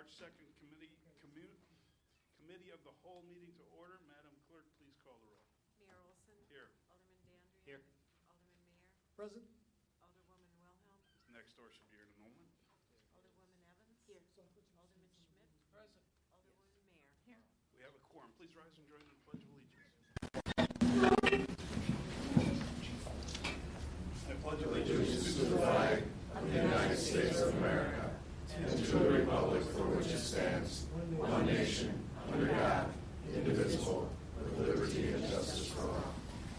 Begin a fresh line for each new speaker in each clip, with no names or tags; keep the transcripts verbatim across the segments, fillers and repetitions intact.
second committee, commu- committee of the whole meeting to order. Madam Clerk, please call the roll.
Mayor Olson.
Here.
Alderman Dandria.
Here.
Alderman Mayer.
Present.
Alderwoman Wilhelm.
Next door should be here in a moment.
Alderwoman Evans. Here. Alderman Schmidt.
Present.
Alderwoman Mayer. Here.
We have a quorum. Please rise and join in the Pledge of Allegiance. I pledge allegiance
to the flag of the United States of America and to the republic for which it stands, one nation, under God, indivisible, with liberty and justice for all.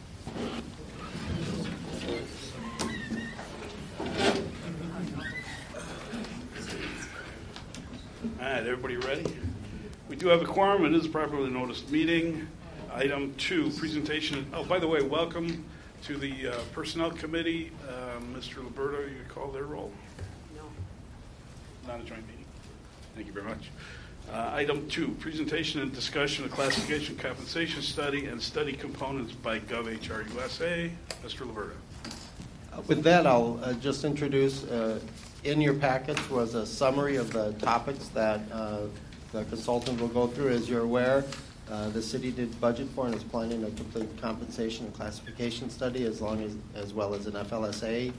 All right, everybody ready? We do have a quorum. It is a properly noticed meeting. Item two, presentation. Oh, by the way, welcome to the uh, Personnel Committee. Uh, Mister Liberto, you call their roll?
No.
Not a joint meeting. Thank you very much. Uh, item two, presentation and discussion of classification compensation study and study components by GovHR U S A. Mister Liberto.
Uh, with that, I'll uh, just introduce, uh, in your packets was a summary of the topics that uh, the consultant will go through. As you're aware, uh, the city did budget for and is planning a complete compensation and classification study as long as, as well as an F L S A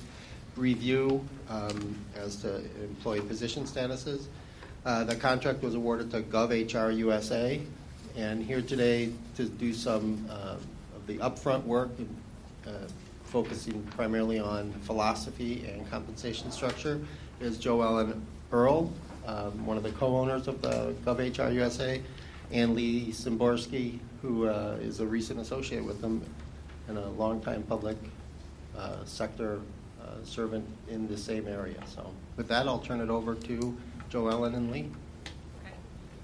review um, as to employee position statuses. Uh, the contract was awarded to GovHR U S A, and here today to do some uh, of the upfront work, uh, focusing primarily on philosophy and compensation structure, is Joellen Earl, um, one of the co-owners of the GovHR U S A, and Lee Szymborski, who uh, is a recent associate with them and a longtime public uh, sector uh, servant in the same area. So with that, I'll turn it over to Joellen and Lee.
Okay.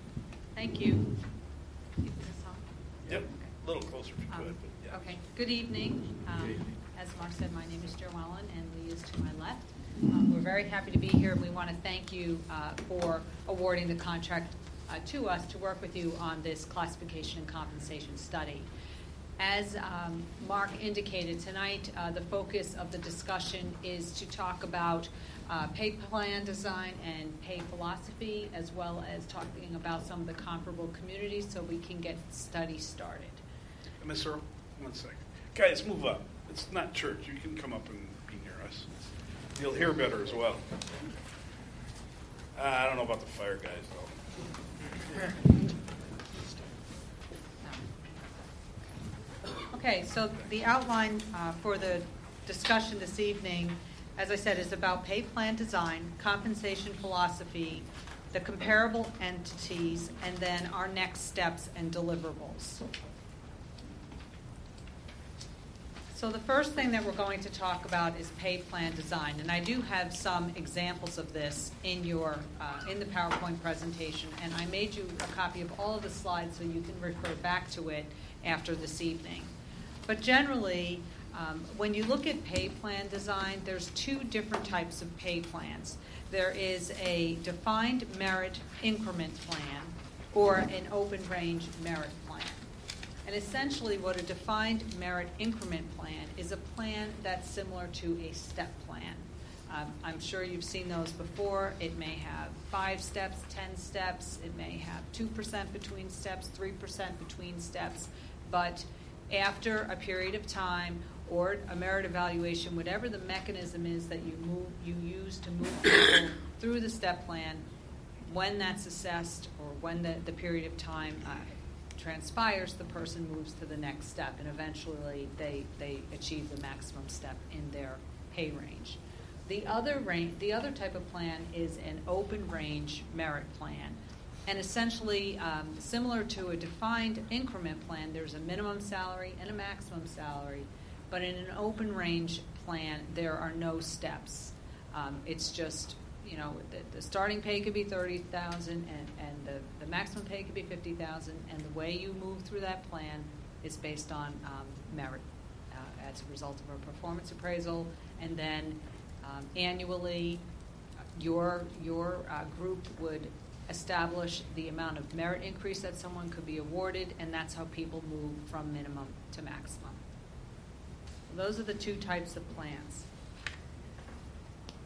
Thank you. Keep this on?
Yep.
Okay.
A little closer if you could.
Um,
But yeah.
Okay. Good evening. Um,
Good evening.
As Mark said, my name is Joellen, and Lee is to my left. Um, we're very happy to be here, and we want to thank you uh, for awarding the contract uh, to us to work with you on this classification and compensation study. As um, Mark indicated tonight, uh, the focus of the discussion is to talk about uh, pay plan design and pay philosophy, as well as talking about some of the comparable communities so we can get the study started.
Miss Earl, one second. Guys, move up. It's not church. You can come up and be near us. You'll hear better as well. Uh, I don't know about the fire guys, though.
Okay, so the outline uh, for the discussion this evening, as I said, is about pay plan design, compensation philosophy, the comparable entities, and then our next steps and deliverables. So the first thing that we're going to talk about is pay plan design, and I do have some examples of this in your uh, in the PowerPoint presentation, and I made you a copy of all of the slides so you can refer back to it after this evening. But generally, um, when you look at pay plan design, there's two different types of pay plans. There is a defined merit increment plan or an open range merit plan. And essentially what a defined merit increment plan is a plan that's similar to a step plan. Um, I'm sure you've seen those before. It may have five steps, ten steps. It may have two percent between steps, three percent between steps. But after a period of time or a merit evaluation, whatever the mechanism is that you move, you use to move people through the step plan, when that's assessed or when the, the period of time uh, transpires, the person moves to the next step, and eventually they, they achieve the maximum step in their pay range. The other range, the other type of plan is an open range merit plan. And essentially, um, similar to a defined increment plan, there's a minimum salary and a maximum salary. But in an open range plan, there are no steps. Um, it's just, you know, the, the starting pay could be thirty thousand dollars and, and the, the maximum pay could be fifty thousand dollars. And the way you move through that plan is based on um, merit uh, as a result of a performance appraisal. And then um, annually, your, your uh, group would establish the amount of merit increase that someone could be awarded, and that's how people move from minimum to maximum. Those are the two types of plans.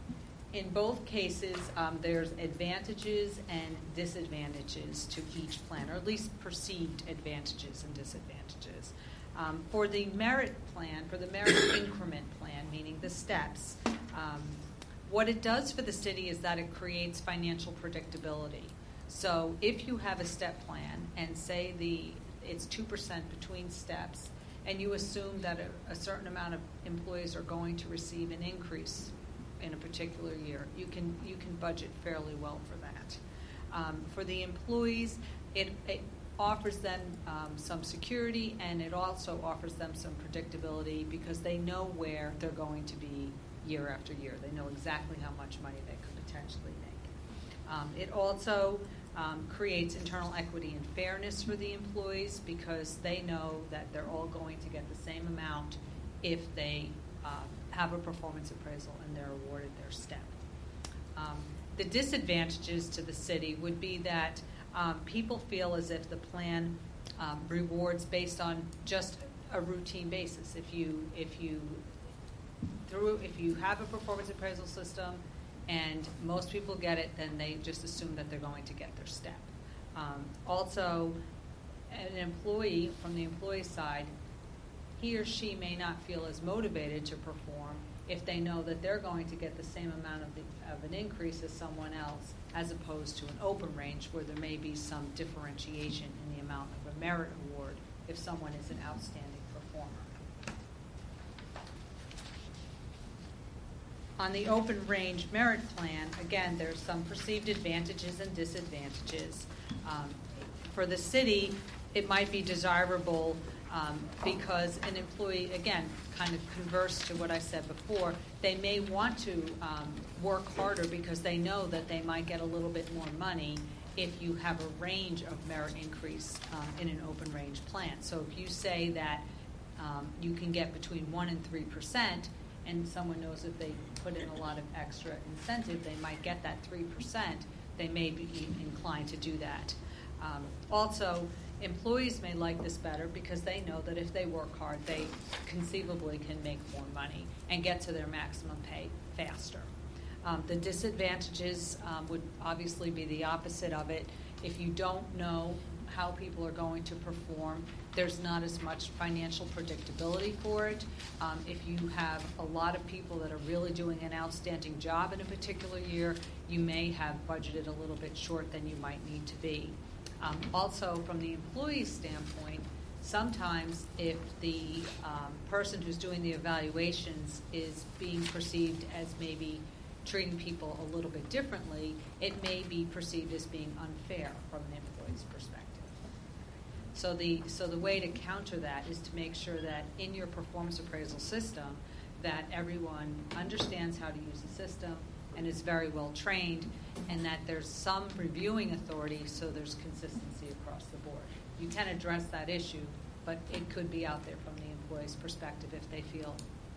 in both cases, um, there's advantages and disadvantages to each plan, or at least perceived advantages and disadvantages. Um, for the merit plan, for the merit increment plan, meaning the steps, um, what it does for the city is that it creates financial predictability. So if you have a step plan and say the it's two percent between steps, and you assume that a, a certain amount of employees are going to receive an increase in a particular year, you can you can budget fairly well for that. Um, for the employees, it, it offers them um, some security, and it also offers them some predictability because they know where they're going to be year after year. They know exactly how much money they could potentially make. Um, it also um, creates internal equity and fairness for the employees because they know that they're all going to get the same amount if they uh, have a performance appraisal and they're awarded their step. Um, the disadvantages to the city would be that um, people feel as if the plan um, rewards based on just a routine basis. If you if you through if you have a performance appraisal system and most people get it, then they just assume that they're going to get their step. Um, also, an employee from the employee side, he or she may not feel as motivated to perform if they know that they're going to get the same amount of, the, of an increase as someone else, as opposed to an open range where there may be some differentiation in the amount of a merit award if someone is an outstanding performer. On the open range merit plan, again, there's some perceived advantages and disadvantages. Um, for the city, it might be desirable um, because an employee, again, kind of converse to what I said before, they may want to um, work harder because they know that they might get a little bit more money if you have a range of merit increase um, in an open range plan. So if you say that um, you can get between one and three percent, and someone knows if they put in a lot of extra incentive, they might get that three percent, they may be inclined to do that. Um, also, employees may like this better because they know that if they work hard, they conceivably can make more money and get to their maximum pay faster. Um, the disadvantages um, would obviously be the opposite of it. If you don't know how people are going to perform, there's not as much financial predictability for it. Um, if you have a lot of people that are really doing an outstanding job in a particular year, you may have budgeted a little bit short than you might need to be. Um, also, from the employee standpoint, sometimes if the um, person who's doing the evaluations is being perceived as maybe treating people a little bit differently, it may be perceived as being unfair from an employee's perspective. So the so the way to counter that is to make sure that in your performance appraisal system that everyone understands how to use the system and is very well trained, and that there's some reviewing authority so there's consistency across the board. You can address that issue, but it could be out there from the employee's perspective if they feel.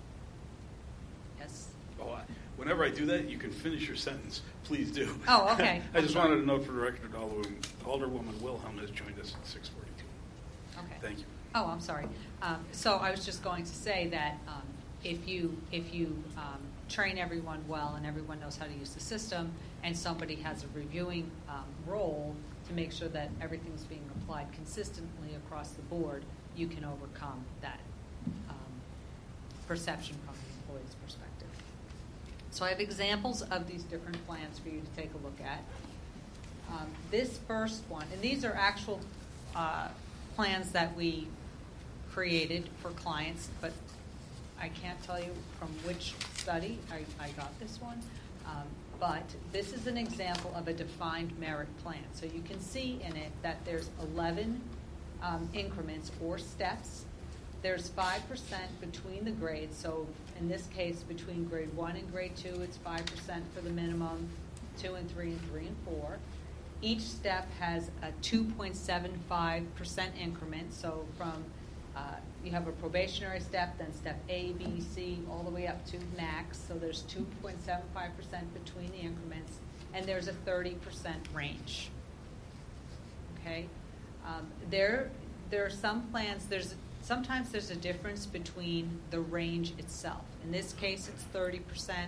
Yes?
Oh, I, whenever I do that, you can finish your sentence. Please do.
Oh, okay.
I just wanted to note for the record, Alderwoman, Alderwoman Wilhelm has joined us at six forty-two.
Okay.
Thank you.
Oh, I'm sorry. Um, so I was just going to say that um, if you if you um, train everyone well and everyone knows how to use the system, and somebody has a reviewing um, role to make sure that everything's being applied consistently across the board, you can overcome that um, perception from the employee's perspective. So I have examples of these different plans for you to take a look at. Um, this first one, and these are actual uh, plans that we created for clients, but I can't tell you from which study I, I got this one. Um, but this is an example of a defined merit plan. So you can see in it that there's eleven um, increments or steps. There's five percent between the grades. So in this case, between grade one and grade two, it's five percent for the minimum, two and three, and three and four. Each step has a two point seven five percent increment. So from uh, you have a probationary step, then step A, B, C, all the way up to max. So there's two point seven five percent between the increments, and there's a thirty percent range. Okay, um, there there are some plans. There's sometimes there's a difference between the range itself. In this case, it's thirty percent.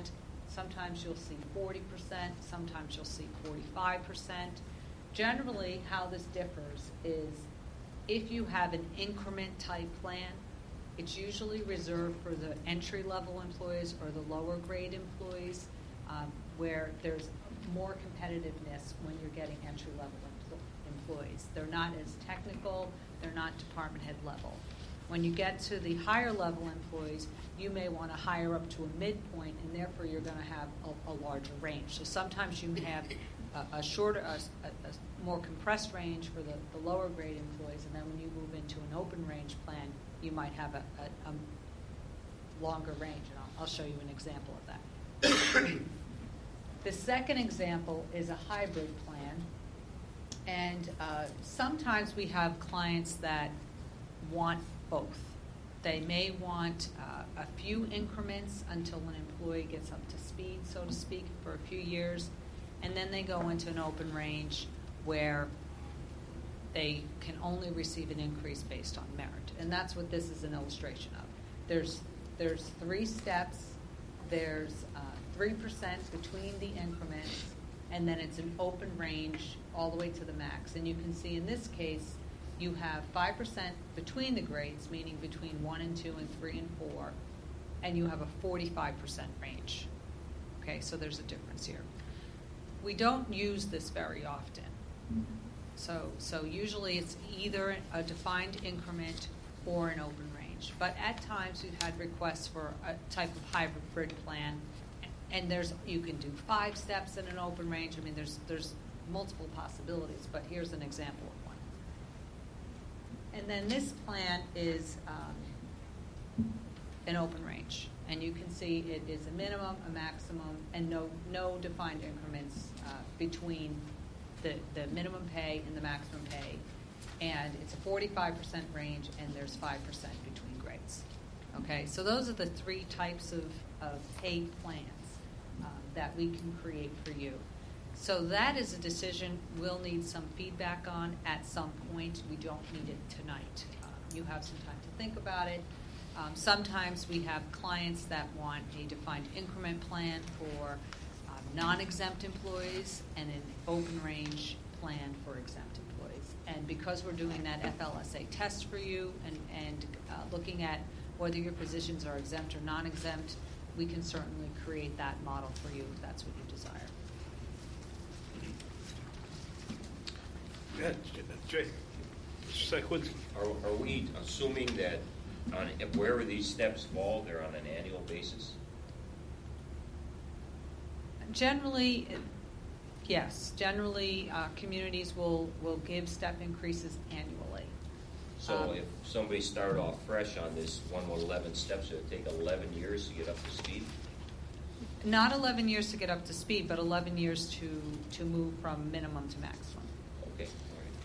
Sometimes you'll see forty percent, sometimes you'll see forty-five percent. Generally, how this differs is if you have an increment type plan, it's usually reserved for the entry-level employees or the lower grade employees, um, where there's more competitiveness when you're getting entry-level empl- employees. They're not as technical, they're not department head level. When you get to the higher level employees, you may want to hire up to a midpoint, and therefore you're going to have a, a larger range. So sometimes you have a, a shorter, a, a, a more compressed range for the, the lower grade employees, and then when you move into an open range plan, you might have a, a, a longer range, and I'll, I'll show you an example of that. The second example is a hybrid plan, and uh, sometimes we have clients that want both. They may want uh, a few increments until an employee gets up to speed, so to speak, for a few years, and then they go into an open range where they can only receive an increase based on merit. And that's what this is an illustration of. There's, there's three steps. There's uh, three percent between the increments, and then it's an open range all the way to the max. And you can see in this case, you have five percent between the grades, meaning between one and two and three and four, and you have a forty-five percent range. Okay, so there's a difference here. We don't use this very often. So, so usually it's either a defined increment or an open range. But at times we've had requests for a type of hybrid plan, and there's you can do five steps in an open range. I mean, there's there's multiple possibilities, but here's an example of one. And then this plan is um, an open range, and you can see it is a minimum, a maximum, and no no defined increments uh, between the, the minimum pay and the maximum pay. And it's a forty-five percent range, and there's five percent between grades. Okay, so those are the three types of, of pay plans um, that we can create for you. So that is a decision we'll need some feedback on at some point. We don't need it tonight. Um, you have some time to think about it. Um, sometimes we have clients that want a defined increment plan for um, non-exempt employees and an open range plan for exempt employees. And because we're doing that F L S A test for you and, and uh, looking at whether your positions are exempt or non-exempt, we can certainly create that model for you if that's what you desire.
Go ahead, Jay. Mister Sequinski.
Are, are we assuming that on wherever these steps fall, they're on an annual basis?
Generally, yes. Generally, uh, communities will, will give step increases annually.
So
Um,
if somebody started off fresh on this one with eleven steps, it would take eleven years to get up to speed?
Not eleven years to get up to speed, but eleven years to, to move from minimum to maximum.
Okay, all right.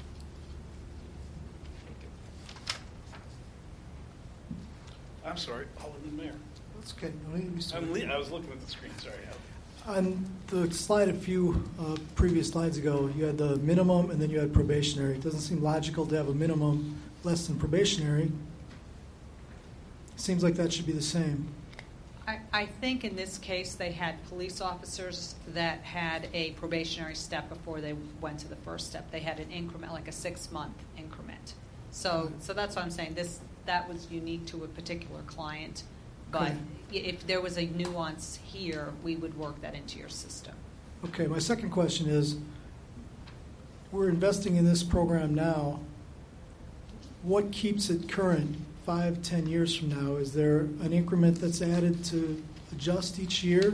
Thank you.
I'm sorry, Alderman Mayor.
That's okay. No need to be sorry.
I'm le- I was looking at the screen, sorry.
On the slide a few uh, previous slides ago, you had the minimum and then you had probationary. It doesn't seem logical to have a minimum less than probationary. Seems like that should be the same.
I, I think in this case they had police officers that had a probationary step before they went to the first step. They had an increment, like a six-month increment. So, so that's what I'm saying. This that was unique to a particular client. But
Okay.
if there was a nuance here, we would work that into your system.
Okay, my second question is, we're investing in this program now. What keeps it current five, ten years from now? Is there an increment that's added to adjust each year?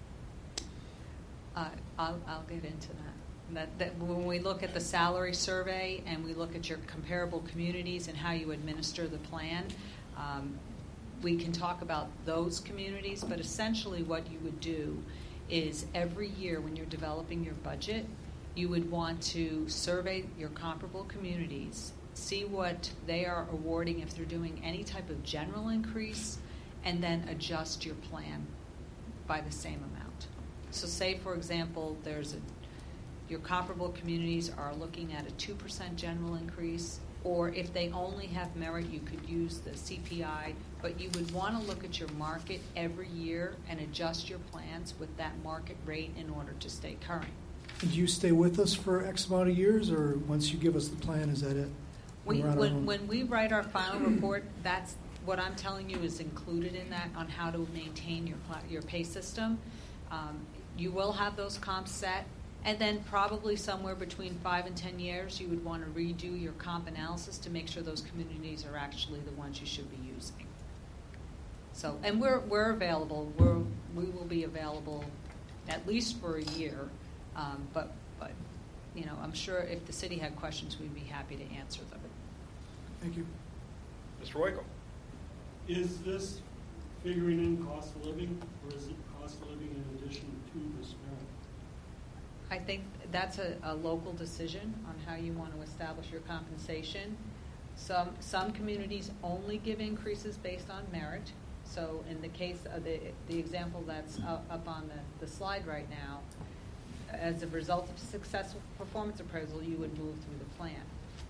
Uh, I'll, I'll get into that. That, that. When we look at the salary survey and we look at your comparable communities and how you administer the plan, um, we can talk about those communities, but essentially what you would do is every year when you're developing your budget, you would want to survey your comparable communities, see what they are awarding if they're doing any type of general increase, and then adjust your plan by the same amount. So say, for example, there's a, your comparable communities are looking at a two percent general increase or if they only have merit, you could use the C P I, but you would want to look at your market every year and adjust your plans with that market rate in order to stay current.
And do you stay with us for X amount of years, or once you give us the plan, is that it?
We,
We're on our
when,
own?
when we write our final report, that's what I'm telling you is included in that on how to maintain your pla- your pay system. Um, you will have those comps set, and then probably somewhere between five and ten years, you would want to redo your comp analysis to make sure those communities are actually the ones you should be using. So, and we're we're available. We're we will be available at least for a year, um, but but you know, I'm sure if the city had questions, we'd be happy to answer them.
Thank you.
Mister Royko.
Is this figuring in cost of living, or is it cost of living in addition to this merit?
I think that's a, a local decision on how you want to establish your compensation. Some some communities only give increases based on merit. So in the case of the the example that's up, up on the, the slide right now, as a result of successful performance appraisal, you would move through the plan.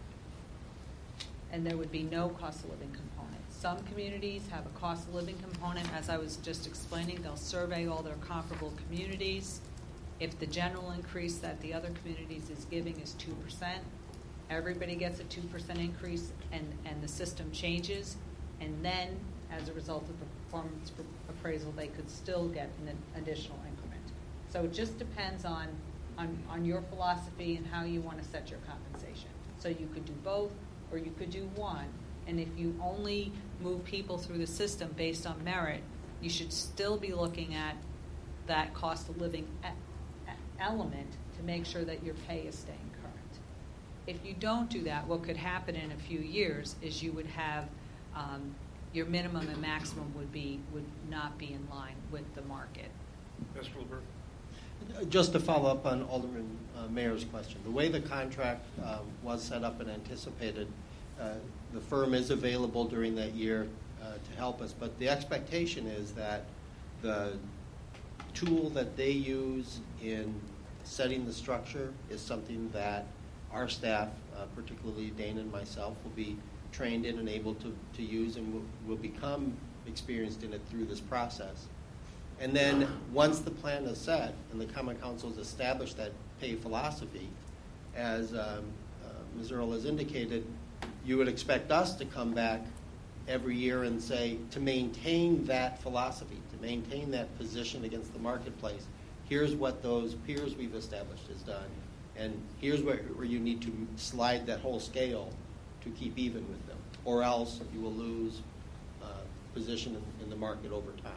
And there would be no cost of living component. Some communities have a cost of living component. As I was just explaining, they'll survey all their comparable communities. If the general increase that the other communities is giving is two percent, everybody gets a two percent increase, and, and the system changes. And then, as a result of the performance appraisal, they could still get an additional increment. So it just depends on, on, on your philosophy and how you want to set your compensation. So you could do both, or you could do one. And if you only move people through the system based on merit, you should still be looking at that cost of living e- element to make sure that your pay is staying current. If you don't do that, what could happen in a few years is you would have um, your minimum and maximum would be would not be in line with the market.
Mister LeBert.
Just to follow up on Alderman uh, Mayer's question, the way the contract um, was set up and anticipated, uh, the firm is available during that year uh, to help us, but the expectation is that the tool that they use in setting the structure is something that our staff, uh, particularly Dana and myself, will be trained in and able to, to use, and will, will become experienced in it through this process. And then once the plan is set and the Common Council has established that pay philosophy, as um, uh, Miz Earl has indicated, you would expect us to come back every year and say, to maintain that philosophy, to maintain that position against the marketplace, here's what those peers we've established has done, and here's where, where you need to slide that whole scale to keep even with them, or else you will lose uh, position in, in the market over time.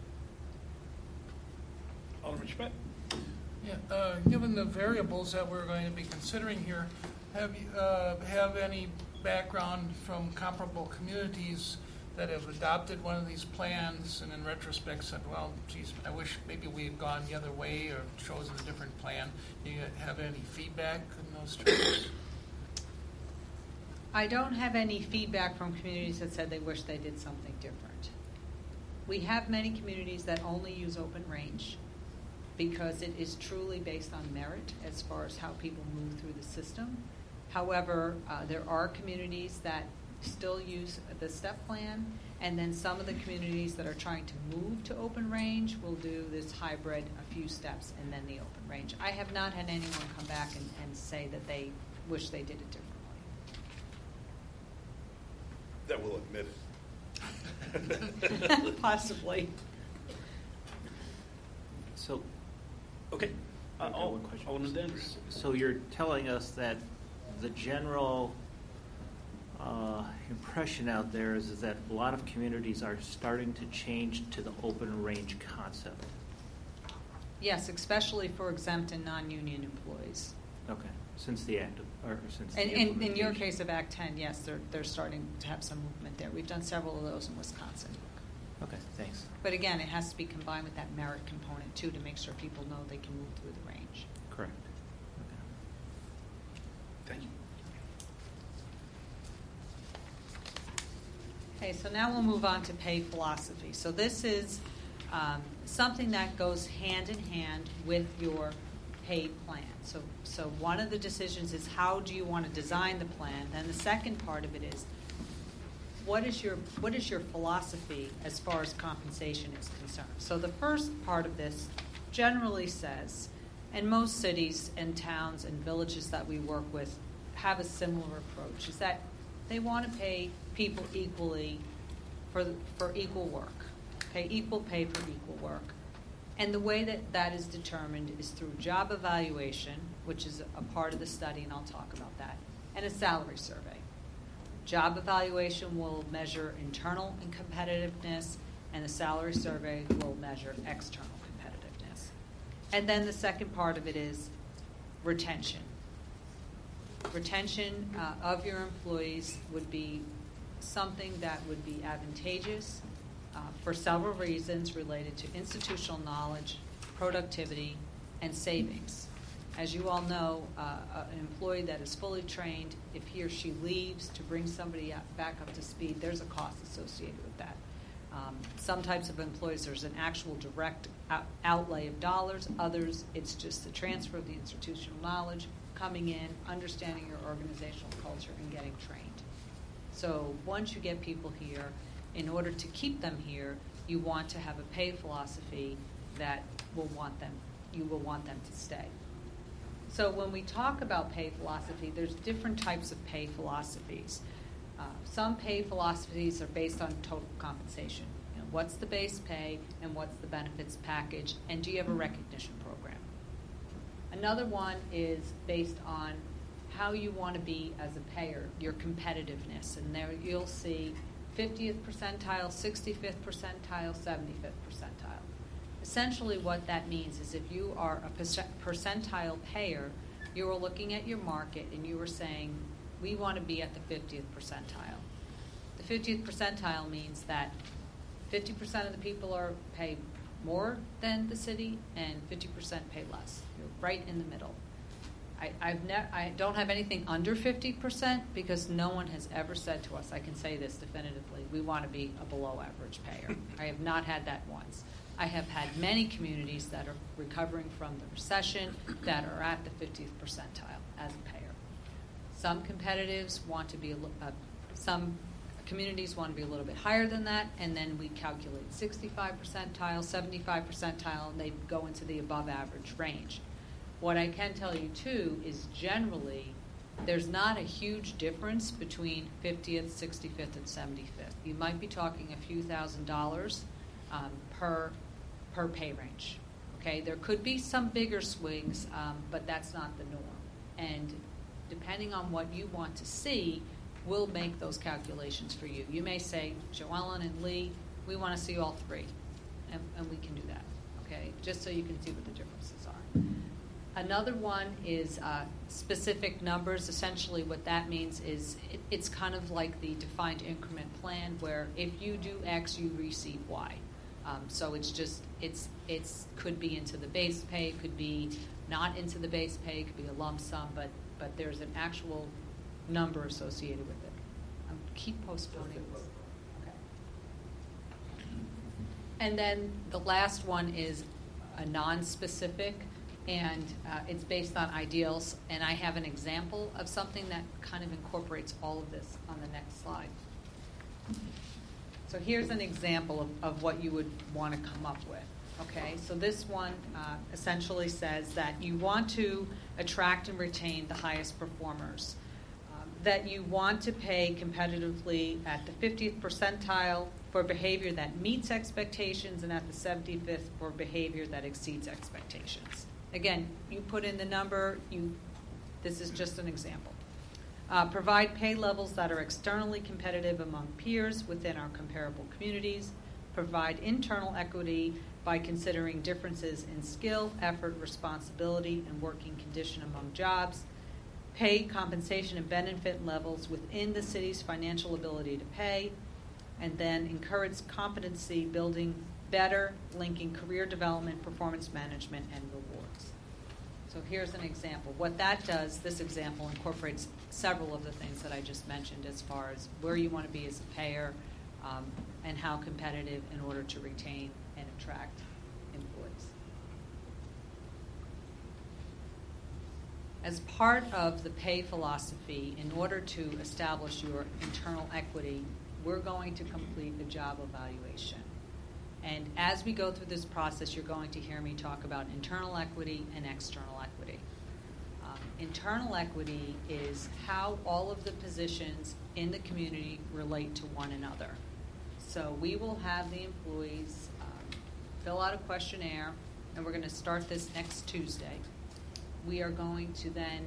Alderman Schmidt.
Yeah, uh, given the variables that we're going to be considering here, have you uh, have any background from comparable communities that have adopted one of these plans and in retrospect said, well, geez, I wish maybe we had gone the other way or chosen a different plan? Do you have any feedback in those terms?
I don't have any feedback from communities that said they wish they did something different. We have many communities that only use open range because it is truly based on merit as far as how people move through the system. However, uh, there are communities that still use the step plan, and then some of the communities that are trying to move to open range will do this hybrid, a few steps, and then the open range. I have not had anyone come back and, and say that they wish they did it differently.
That will admit it.
Possibly.
So,
Okay. Uh,
I've got
Al-
one question.
Alderman Denders.
so you're telling us that the general uh, impression out there is, is that a lot of communities are starting to change to the open range concept.
Yes, especially for exempt and non-union employees.
Okay, since the act of, or since
And
the
in, in your
implementation.
case of Act ten, yes, they're, they're starting to have some movement there. We've done several of those in Wisconsin.
Okay, thanks.
But again, it has to be combined with that merit component, too, to make sure people know they can move through the range.
Correct.
Thank you.
Okay, so now we'll move on to pay philosophy. So this is um, something that goes hand in hand with your pay plan. So, so one of the decisions is how do you want to design the plan? And the second part of it is what is your what is your philosophy as far as compensation is concerned? So the first part of this generally says, and most cities and towns and villages that we work with have a similar approach, is that they want to pay people equally for for equal work, pay equal pay for equal work. And the way that that is determined is through job evaluation, which is a part of the study, and I'll talk about that, and a salary survey. Job evaluation will measure internal and competitiveness, and the salary survey will measure external competitiveness. And then the second part of it is retention. Retention uh, of your employees would be something that would be advantageous uh, for several reasons related to institutional knowledge, productivity, and savings. As you all know, uh, an employee that is fully trained, if he or she leaves to bring somebody up, back up to speed, there's a cost associated with that. Um, some types of employees, there's an actual direct out- outlay of dollars. Others, it's just the transfer of the institutional knowledge, coming in, understanding your organizational culture, and getting trained. So once you get people here, in order to keep them here, you want to have a pay philosophy that will want them, you will want them to stay. So when we talk about pay philosophy, there's different types of pay philosophies. Uh, some pay philosophies are based on total compensation. You know, what's the base pay and what's the benefits package, and do you have a recognition program? Another one is based on how you want to be as a payer, your competitiveness. And there you'll see fiftieth percentile, sixty-fifth percentile, seventy-fifth percentile. Essentially what that means is if you are a percentile payer, you are looking at your market and you are saying, we want to be at the fiftieth percentile. The fiftieth percentile means that fifty percent of the people are pay more than the city and fifty percent pay less. You're right in the middle. I, I've ne- I don't have anything under fifty percent because no one has ever said to us, I can say this definitively, we want to be a below average payer. I have not had that once. I have had many communities that are recovering from the recession that are at the fiftieth percentile as a payer. Some competitives want to be, a, uh, some communities want to be a little bit higher than that, and then we calculate sixty-five percentile, seventy-five percentile, and they go into the above average range. What I can tell you, too, is generally there's not a huge difference between fiftieth, sixty-fifth, and seventy-fifth. You might be talking a few thousand dollars um, per per pay range. Okay, there could be some bigger swings, um, but that's not the norm. And depending on what you want to see, we'll make those calculations for you. You may say, Joellen and Lee, we want to see all three, and, and we can do that. Okay, just so you can see what the differences are. Another one is uh, specific numbers. Essentially what that means is it, it's kind of like the defined increment plan where if you do X, you receive Y. Um, so it's just, it's it's could be into the base pay, could be not into the base pay, could be a lump sum, but, but there's an actual number associated with it. Um, keep postponing this. Okay. And then the last one is a non-specific, and uh, it's based on ideals, and I have an example of something that kind of incorporates all of this on the next slide. So here's an example of, of what you would want to come up with. Okay, so this one uh, essentially says that you want to attract and retain the highest performers, um, that you want to pay competitively at the fiftieth percentile for behavior that meets expectations and at the seventy-fifth for behavior that exceeds expectations. Again, you put in the number, you. This is just an example. Uh, provide pay levels that are externally competitive among peers within our comparable communities. Provide internal equity by considering differences in skill, effort, responsibility, and working condition among jobs. Pay compensation and benefit levels within the city's financial ability to pay. And then encourage competency building better, linking career development, performance management, and rewards. So here's an example. What that does, this example incorporates several of the things that I just mentioned as far as where you want to be as a payer um, and how competitive in order to retain and attract employees. As part of the pay philosophy, in order to establish your internal equity, we're going to complete a job evaluation. And as we go through this process, you're going to hear me talk about internal equity and external equity. Um, internal equity is how all of the positions in the community relate to one another. So we will have the employees um, fill out a questionnaire, and we're going to start this next Tuesday. We are going to then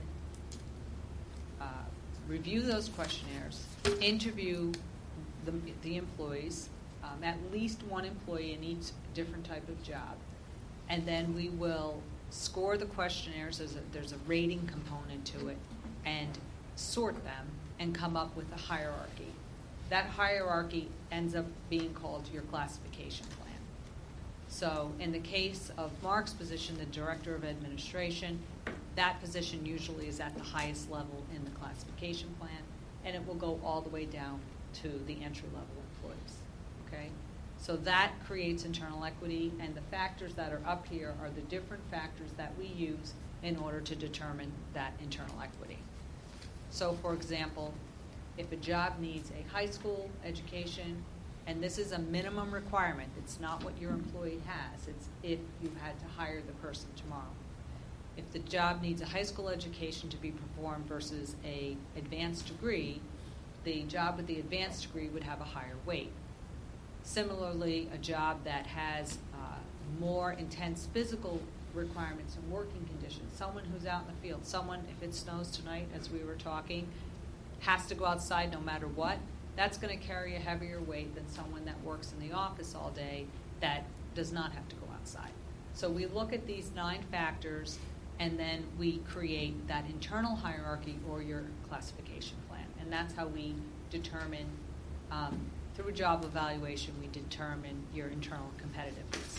uh, review those questionnaires, interview the, the employees, um, at least one employee in each different type of job, and then we will score the questionnaires. There's a, there's a rating component to it, and sort them and come up with a hierarchy. That hierarchy ends up being called your classification plan. So in the case of Mark's position, the Director of Administration, that position usually is at the highest level in the classification plan, and it will go all the way down to the entry-level employees. Okay? So that creates internal equity, and the factors that are up here are the different factors that we use in order to determine that internal equity. So, for example, if a job needs a high school education, and this is a minimum requirement, it's not what your employee has, it's if you had to hire the person tomorrow. If the job needs a high school education to be performed versus a advanced degree, the job with the advanced degree would have a higher weight. Similarly, a job that has uh, more intense physical requirements and working conditions, someone who's out in the field, someone, if it snows tonight, as we were talking, has to go outside no matter what, that's going to carry a heavier weight than someone that works in the office all day that does not have to go outside. So we look at these nine factors, and then we create that internal hierarchy or your classification plan. And that's how we determine, um, through a job evaluation, we determine your internal competitiveness.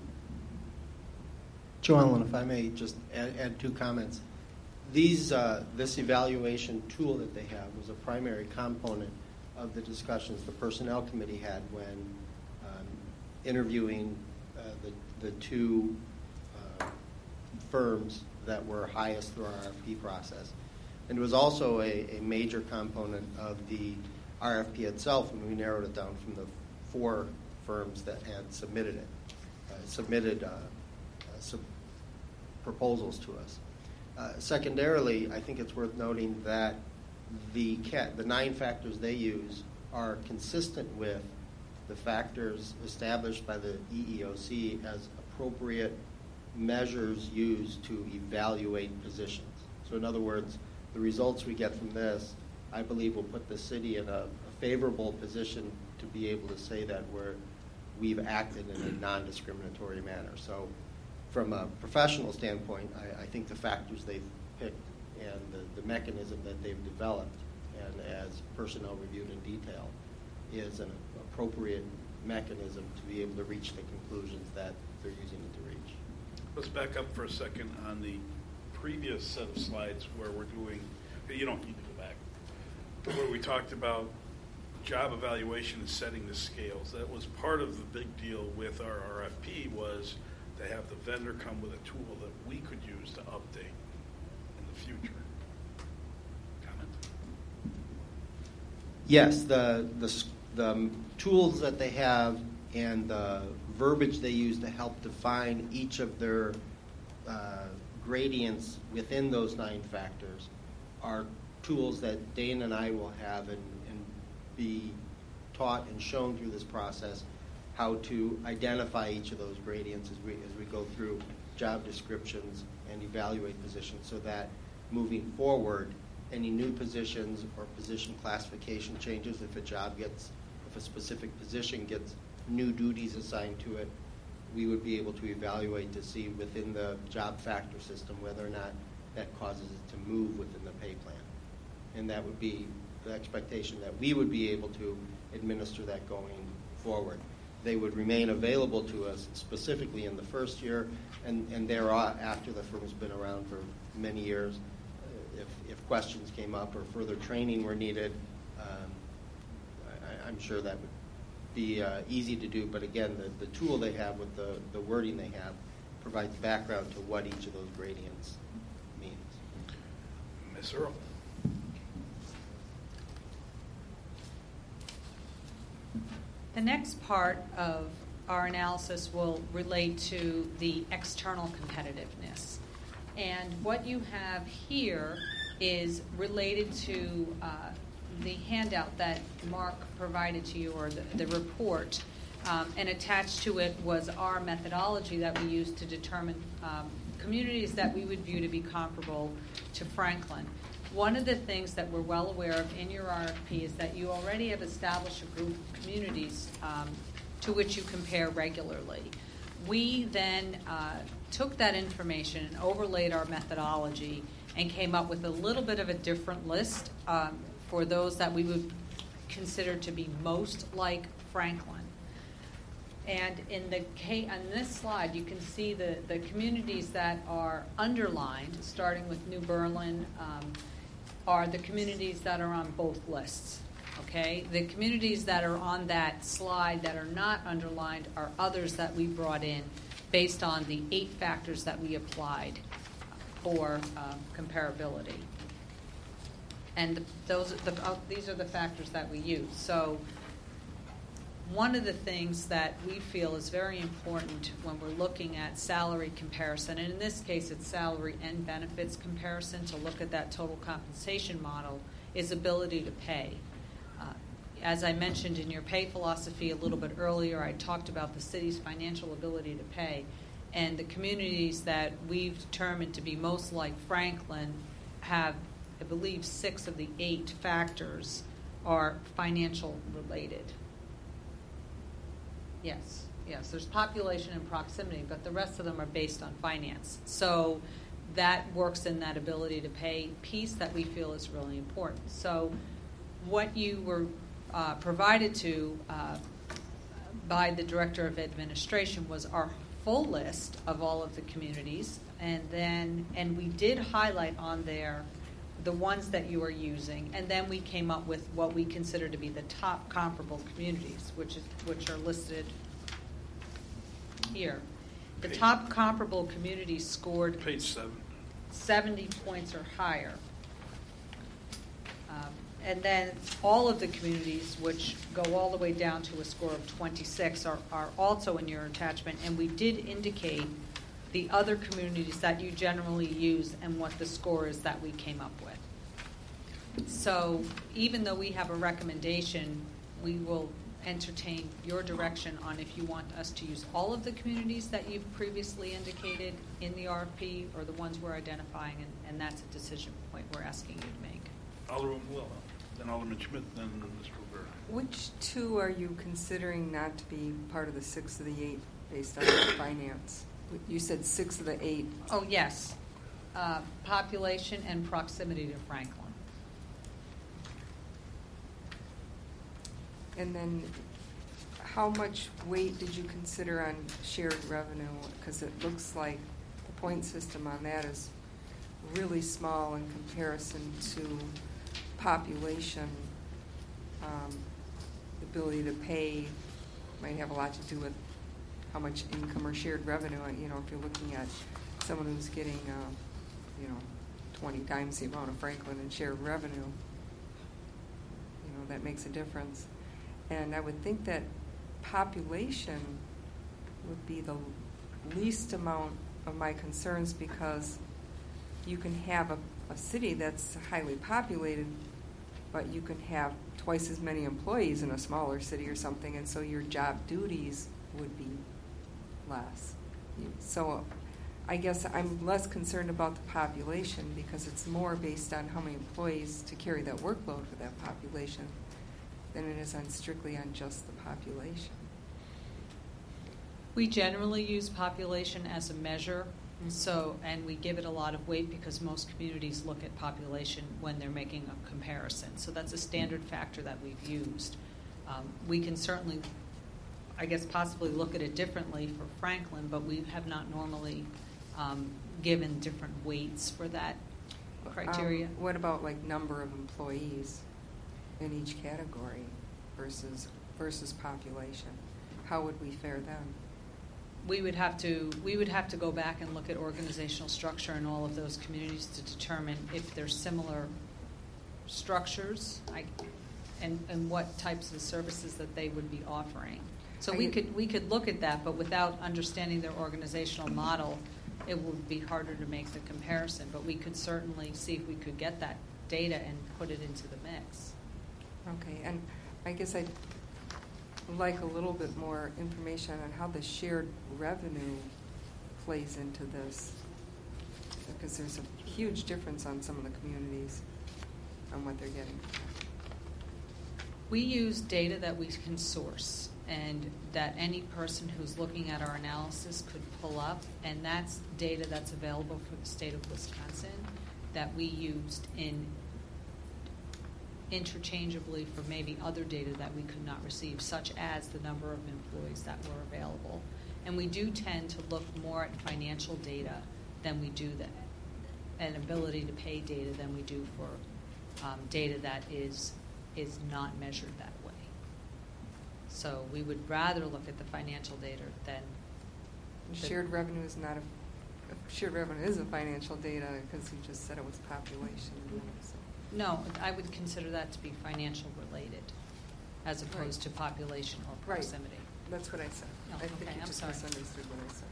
Joe Allen, if I may just add, add two comments. These, uh, this evaluation tool that they have was a primary component of the discussions the Personnel Committee had when um, interviewing uh, the, the two uh, firms that were highest through our R F P process. And it was also a, a major component of the R F P itself when we narrowed it down from the four firms that had submitted it, uh, submitted uh, uh, sub- proposals to us. Uh, secondarily, I think it's worth noting that the cat, the nine factors they use are consistent with the factors established by the E E O C as appropriate measures used to evaluate positions. So in other words, the results we get from this, I believe, will put the city in a, a favorable position to be able to say that we're, we've acted in a non-discriminatory manner. So from a professional standpoint, I, I think the factors they've picked and the, the mechanism that they've developed, and as personnel reviewed in detail, is an appropriate mechanism to be able to reach the conclusions that they're using it to reach.
Let's back up for a second on the previous set of slides where we're doing, you don't need to go back, where we talked about job evaluation and setting the scales. That was part of the big deal with our R F P, was to have the vendor come with a tool that we could use to update in the future. Comment?
Yes, the, the, the tools that they have and the verbiage they use to help define each of their uh, gradients within those nine factors are tools that Dane and I will have and, and be taught and shown through this process how to identify each of those gradients as we as we go through job descriptions and evaluate positions, so that moving forward, any new positions or position classification changes, if a job gets, if a specific position gets new duties assigned to it, we would be able to evaluate to see within the job factor system whether or not that causes it to move within the pay plan. And that would be the expectation that we would be able to administer that going forward. They would remain available to us specifically in the first year, and, and thereafter the firm's been around for many years. Uh, if, if questions came up or further training were needed, um, I, I'm sure that would be uh, easy to do. But again, the, the tool they have with the, the wording they have provides background to what each of those gradients means.
Miz Earl.
The next part of our analysis will relate to the external competitiveness. And what you have here is related to uh, the handout that Mark provided to you, or the, the report. Um, and attached to it was our methodology that we used to determine um, communities that we would view to be comparable to Franklin. One of the things that we're well aware of in your R F P is that you already have established a group of communities um, to which you compare regularly. We then uh, took that information and overlaid our methodology and came up with a little bit of a different list um, for those that we would consider to be most like Franklin. And in the case, on this slide, you can see the, the communities that are underlined, starting with New Berlin, um, are the communities that are on both lists. Okay, the communities that are on that slide that are not underlined are others that we brought in based on the eight factors that we applied for um, comparability. And the, those, the, uh, these are the factors that we use. So one of the things that we feel is very important when we're looking at salary comparison, and in this case it's salary and benefits comparison, to look at that total compensation model, is ability to pay. Uh, as I mentioned in your pay philosophy a little bit earlier, I talked about the city's financial ability to pay, and the communities that we've determined to be most like Franklin have, I believe, six of the eight factors are financial related. Yes, yes, there's population and proximity, but the rest of them are based on finance. So that works in that ability to pay piece that we feel is really important. So what you were uh, provided to uh, by the Director of Administration was our full list of all of the communities, and then and we did highlight on there the ones that you are using, and then we came up with what we consider to be the top comparable communities, which is which are listed here. The
Page.
top comparable communities scored
Page seven.
seventy points or higher. Um, and then all of the communities, which go all the way down to a score of twenty-six, are, are also in your attachment, and we did indicate the other communities that you generally use and what the score is that we came up with. So even though we have a recommendation, we will entertain your direction on if you want us to use all of the communities that you've previously indicated in the R F P or the ones we're identifying, and, and that's a decision point we're asking you to make.
Alderman Will, then Alderman Schmidt, then Mister Rivera.
Which two are you considering not to be part of the six of the eight based on finance? You said six of the eight.
Oh, yes. Uh, population and proximity to Franklin.
And then how much weight did you consider on shared revenue? Because it looks like the point system on that is really small in comparison to population. Um, the ability to pay might have a lot to do with how much income or shared revenue. You know, if you're looking at someone who's getting, uh, you know, twenty times the amount of Franklin in shared revenue, you know, that makes a difference. And I would think that population would be the least amount of my concerns, because you can have a, a city that's highly populated, but you can have twice as many employees in a smaller city or something, and so your job duties would be less. So I guess I'm less concerned about the population, because it's more based on how many employees to carry that workload for that population than it is on strictly on just the population.
We generally use population as a measure, mm-hmm. so and we give it a lot of weight because most communities look at population when they're making a comparison. So that's a standard factor that we've used. Um, we can certainly, I guess, possibly look at it differently for Franklin, but we have not normally um, given different weights for that criteria.
Um, what about like number of employees in each category versus versus population? How would we fare then?
we would have to, we would have to go back and look at organizational structure in all of those communities to determine if there's similar structures, I, and, and what types of services that they would be offering. So we could, we could look at that, but without understanding their organizational model, it would be harder to make the comparison. But we could certainly see if we could get that data and put it into the mix.
Okay, and I guess I'd like a little bit more information on how the shared revenue plays into this, because there's a huge difference on some of the communities on what they're getting.
We use data that we can source and that any person who's looking at our analysis could pull up, and that's data that's available for the state of Wisconsin that we used in interchangeably for maybe other data that we could not receive, such as the number of employees that were available. And we do tend to look more at financial data than we do the an ability to pay data than we do for um, data that is is not measured that way. So we would rather look at the financial data than
And
the-
shared revenue is not a, shared revenue is a financial data because you just said it was population. So.
No, I would consider that to be financial related as opposed to population or
Right.
proximity.
That's what I said.
Oh,
I think
okay,
you
I'm
just
sorry.
misunderstood what I said.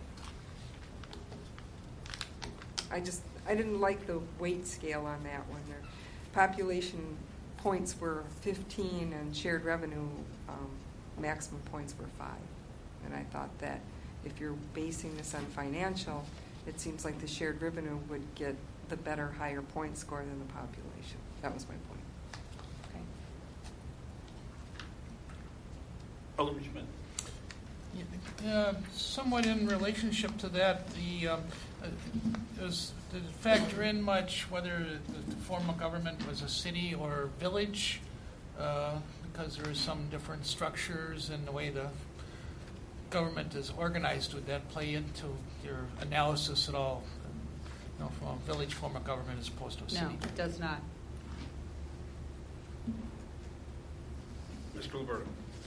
I just, I didn't like the weight scale on that one. Their population points were fifteen and shared revenue um, maximum points were five. And I thought that if you're basing this on financial, it seems like the shared revenue would get the better, higher point score than the population. That was my point.
Alderman Schmidt.
Uh, somewhat in relationship to that, the um, uh, does, did it factor in much whether the, the form of government was a city or village? Uh, because there are some different structures in the way the government is organized. Would that play into your analysis at all? You know, from a village form of government as opposed to a city?
No, it does not.
Mister Luberto.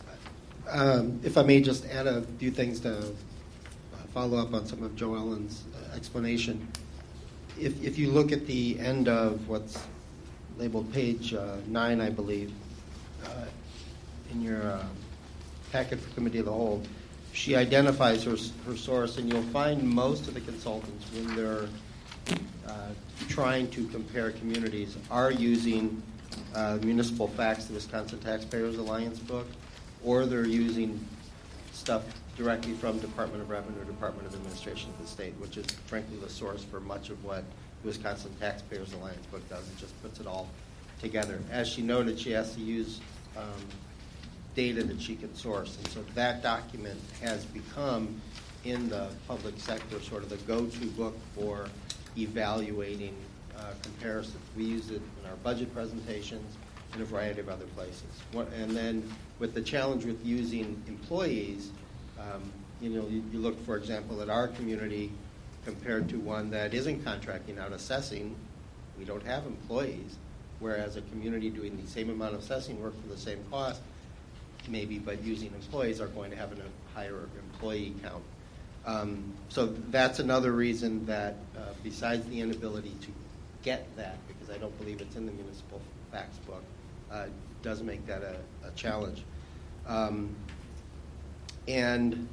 Um, if I may just add a few things to uh, follow up on some of Joe Ellen's uh, explanation. If, if you look at the end of what's labeled page uh, nine, I believe, uh, in your uh, packet for Committee of the Whole, she identifies her, her source, and you'll find most of the consultants, when they're uh, trying to compare communities, are using uh, Municipal Facts, the Wisconsin Taxpayers Alliance book, or they're using stuff directly from Department of Revenue or Department of Administration of the state, which is frankly the source for much of what the Wisconsin Taxpayers Alliance book does. It just puts it all together. As she noted, she has to use um, data that she can source. And so that document has become, in the public sector, sort of the go-to book for evaluating uh, comparisons. We use it in our budget presentations, in a variety of other places. What, and then with the challenge with using employees, um, you know, you, you look, for example, at our community compared to one that isn't contracting out assessing, we don't have employees, whereas a community doing the same amount of assessing work for the same cost, maybe, but using employees are going to have a higher employee count. Um, so that's another reason that, uh, besides the inability to get that, because I don't believe it's in the Municipal Facts book, Uh, does make that a, a challenge. Um, and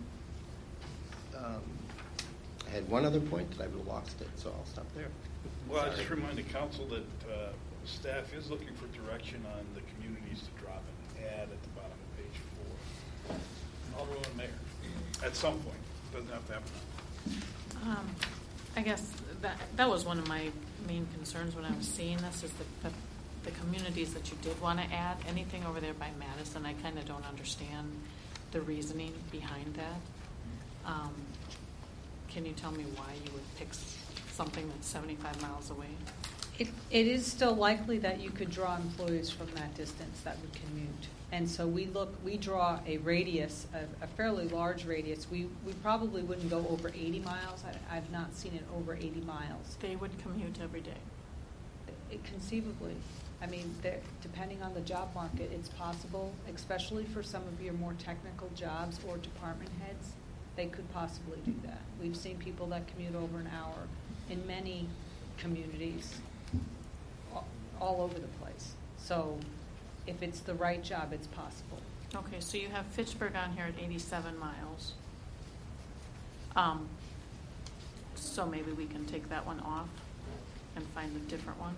um, I had one other point, but I've lost it, so I'll stop there.
Well, I
Sorry.
just remind the council that uh, staff is looking for direction on the communities to drop an ad at the bottom of page four. Alderman Mayor, at some point. Doesn't have to happen.
Um, I guess that that was one of my main concerns when I was seeing this, is the, the, the communities that you did want to add. Anything over there by Madison, I kind of don't understand the reasoning behind that. Um, can you tell me why you would pick something that's seventy-five miles away?
It, it is still likely that you could draw employees from that distance that would commute. And so we look, we draw a radius, a, a fairly large radius. We, we probably wouldn't go over eighty miles. I, I've not seen it over eighty miles.
They would commute every day.
It, conceivably. I mean, depending on the job market, it's possible, especially for some of your more technical jobs or department heads. They could possibly do that. We've seen people that commute over an hour in many communities all, all over the place. So if it's the right job, it's possible.
Okay, so you have Fitchburg on here at eighty-seven miles. Um, so maybe we can take that one off and find a different one.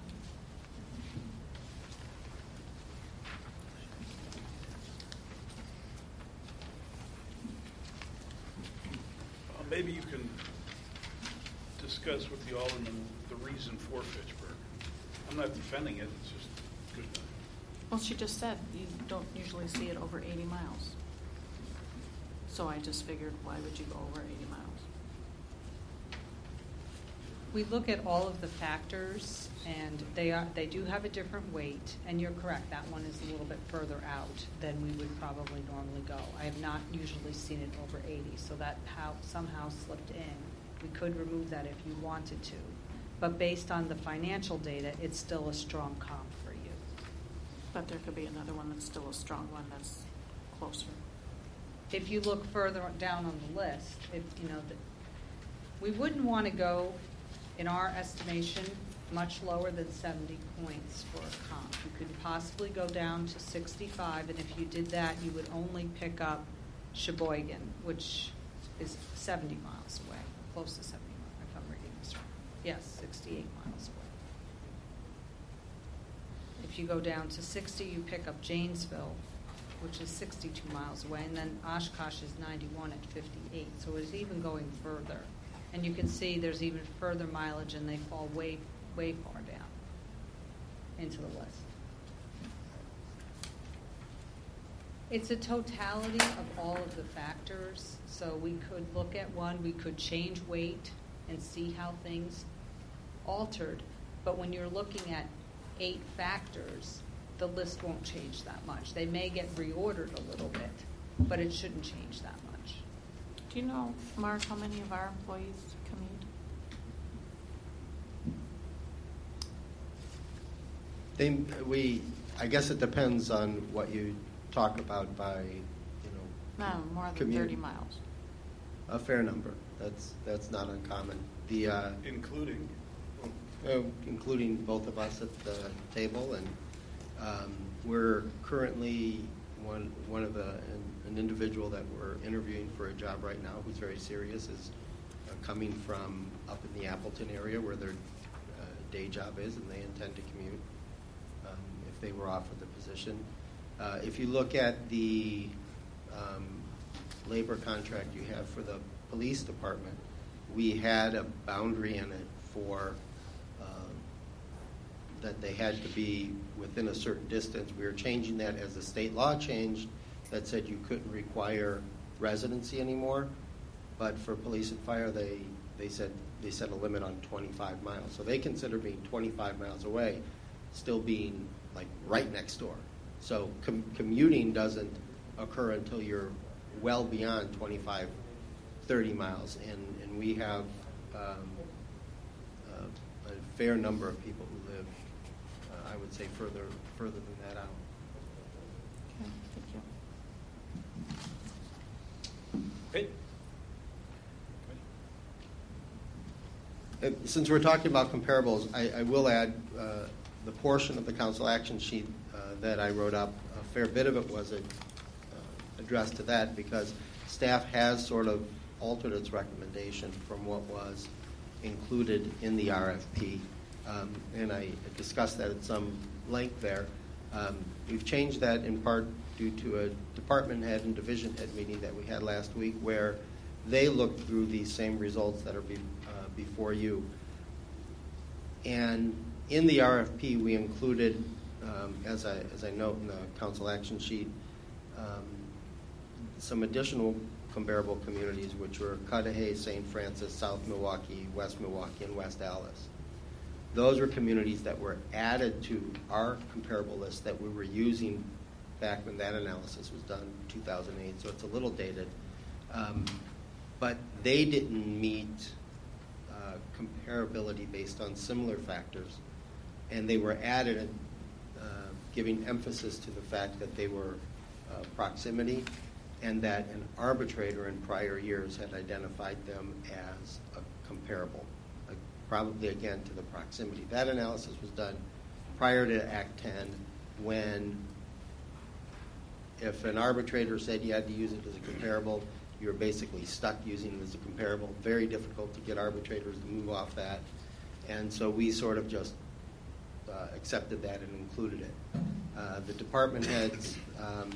Uh, maybe you can discuss with the alderman the reason for Fitchburg. I'm not defending it, it's just good.
Well, she just said you don't usually see it over eighty miles. So I just figured, why would you go over eighty miles?
We look at all of the factors, and they are they do have a different weight. And you're correct, that one is a little bit further out than we would probably normally go. I have not usually seen it over eighty, so that how, somehow slipped in. We could remove that if you wanted to. But based on the financial data, it's still a strong comp for you.
But there could be another one that's still a strong one that's closer.
If you look further down on the list, if you know that we wouldn't want to go, in our estimation, much lower than seventy points for a comp. You could possibly go down to sixty-five, and if you did that, you would only pick up Sheboygan, which is seventy miles away, close to seventy miles, if I'm reading this right. Yes, sixty-eight miles away. If you go down to sixty, you pick up Janesville, which is sixty-two miles away, and then Oshkosh is ninety-one at fifty-eight, so it's even going further. And you can see there's even further mileage, and they fall way, way far down into the list. It's a totality of all of the factors, so we could look at one, we could change weight and see how things altered, but when you're looking at eight factors, the list won't change that much. They may get reordered a little bit, but it shouldn't change that much.
Do you know, Mark, how many of our employees commute?
They, we, I guess it depends on what you talk about by, you know,
No, more than
commute.
thirty miles.
A fair number. That's that's not uncommon. The uh,
Including?
uh, including both of us at the table, and um, we're currently one one of the an, an individual that we're interviewing for a job right now who's very serious is uh, coming from up in the Appleton area where their uh, day job is, and they intend to commute um, if they were offered the position. Uh, if you look at the um, labor contract you have for the police department, we had a boundary in it for uh, that they had to be within a certain distance. We were changing that as the state law changed that said you couldn't require residency anymore. But for police and fire, they, they said they set a limit on twenty-five miles. So they consider being twenty-five miles away still being like right next door. So com- commuting doesn't occur until you're well beyond twenty-five, thirty miles. And, and we have um, uh, a fair number of people who live, uh, I would say, further further than that out.
Okay, thank you.
Okay.
Uh, Since we're talking about comparables, I, I will add uh, the portion of the council action sheet uh, that I wrote up. A fair bit of it was a, uh, addressed to that because staff has sort of altered its recommendation from what was included in the R F P, um, and I discussed that at some length there. Um, we've changed that in part due to a department head and division head meeting that we had last week where they looked through these same results that are be, uh, before you. And in the R F P, we included, um, as I as I note in the council action sheet, um, some additional comparable communities, which were Cudahy, Saint Francis, South Milwaukee, West Milwaukee, and West Allis. Those were communities that were added to our comparable list that we were using back when that analysis was done in two thousand eight, so it's a little dated. Um, but they didn't meet uh, comparability based on similar factors, and they were added uh, giving emphasis to the fact that they were uh, proximity and that an arbitrator in prior years had identified them as a comparable, uh, probably again to the proximity. That analysis was done prior to Act ten, when if an arbitrator said you had to use it as a comparable, you were basically stuck using it as a comparable. Very difficult to get arbitrators to move off that. And so we sort of just uh, accepted that and included it. Uh, the department heads, um,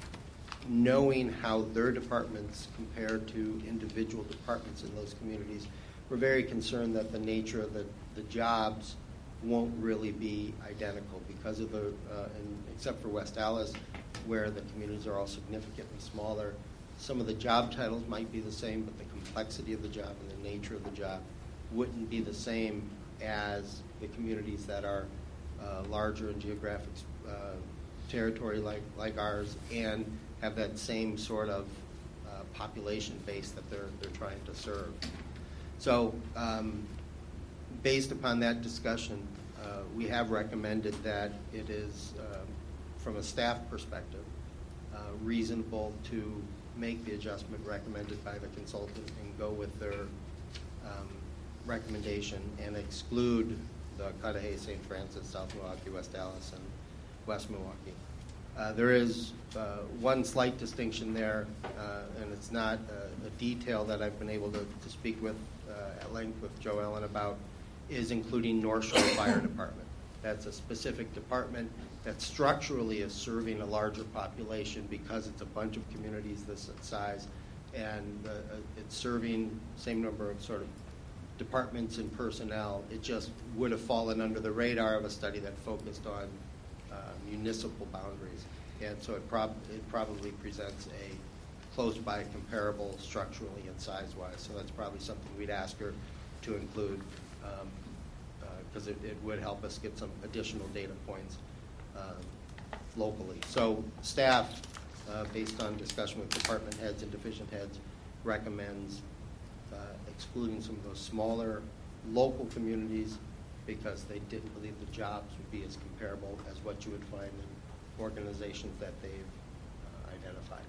knowing how their departments compare to individual departments in those communities, were very concerned that the nature of the, the jobs won't really be identical because of the, uh, and except for West Allis, where the communities are all significantly smaller. Some of the job titles might be the same, but the complexity of the job and the nature of the job wouldn't be the same as the communities that are uh, larger in geographic uh, territory like, like ours, and have that same sort of uh, population base that they're, they're trying to serve. So um, based upon that discussion, uh, we have recommended that it is, um, from a staff perspective, uh, reasonable to make the adjustment recommended by the consultant and go with their um, recommendation and exclude the Cudahy, Saint Francis, South Milwaukee, West Allis, and West Milwaukee. Uh, there is uh, one slight distinction there, uh, and it's not a, a detail that I've been able to, to speak with uh, at length with Joe Ellen about, is including North Shore Fire Department. That's a specific department that structurally is serving a larger population because it's a bunch of communities this size, and uh, it's serving same number of sort of departments and personnel. It just would have fallen under the radar of a study that focused on uh, municipal boundaries, and so it, prob- it probably presents a close by comparable structurally and size-wise. So that's probably something we'd ask her to include, because um, uh, it, it would help us get some additional data points um, locally. So staff, uh, based on discussion with department heads and division heads, recommends uh, excluding some of those smaller local communities because they didn't believe the jobs would be as comparable as what you would find in organizations that they've uh, identified.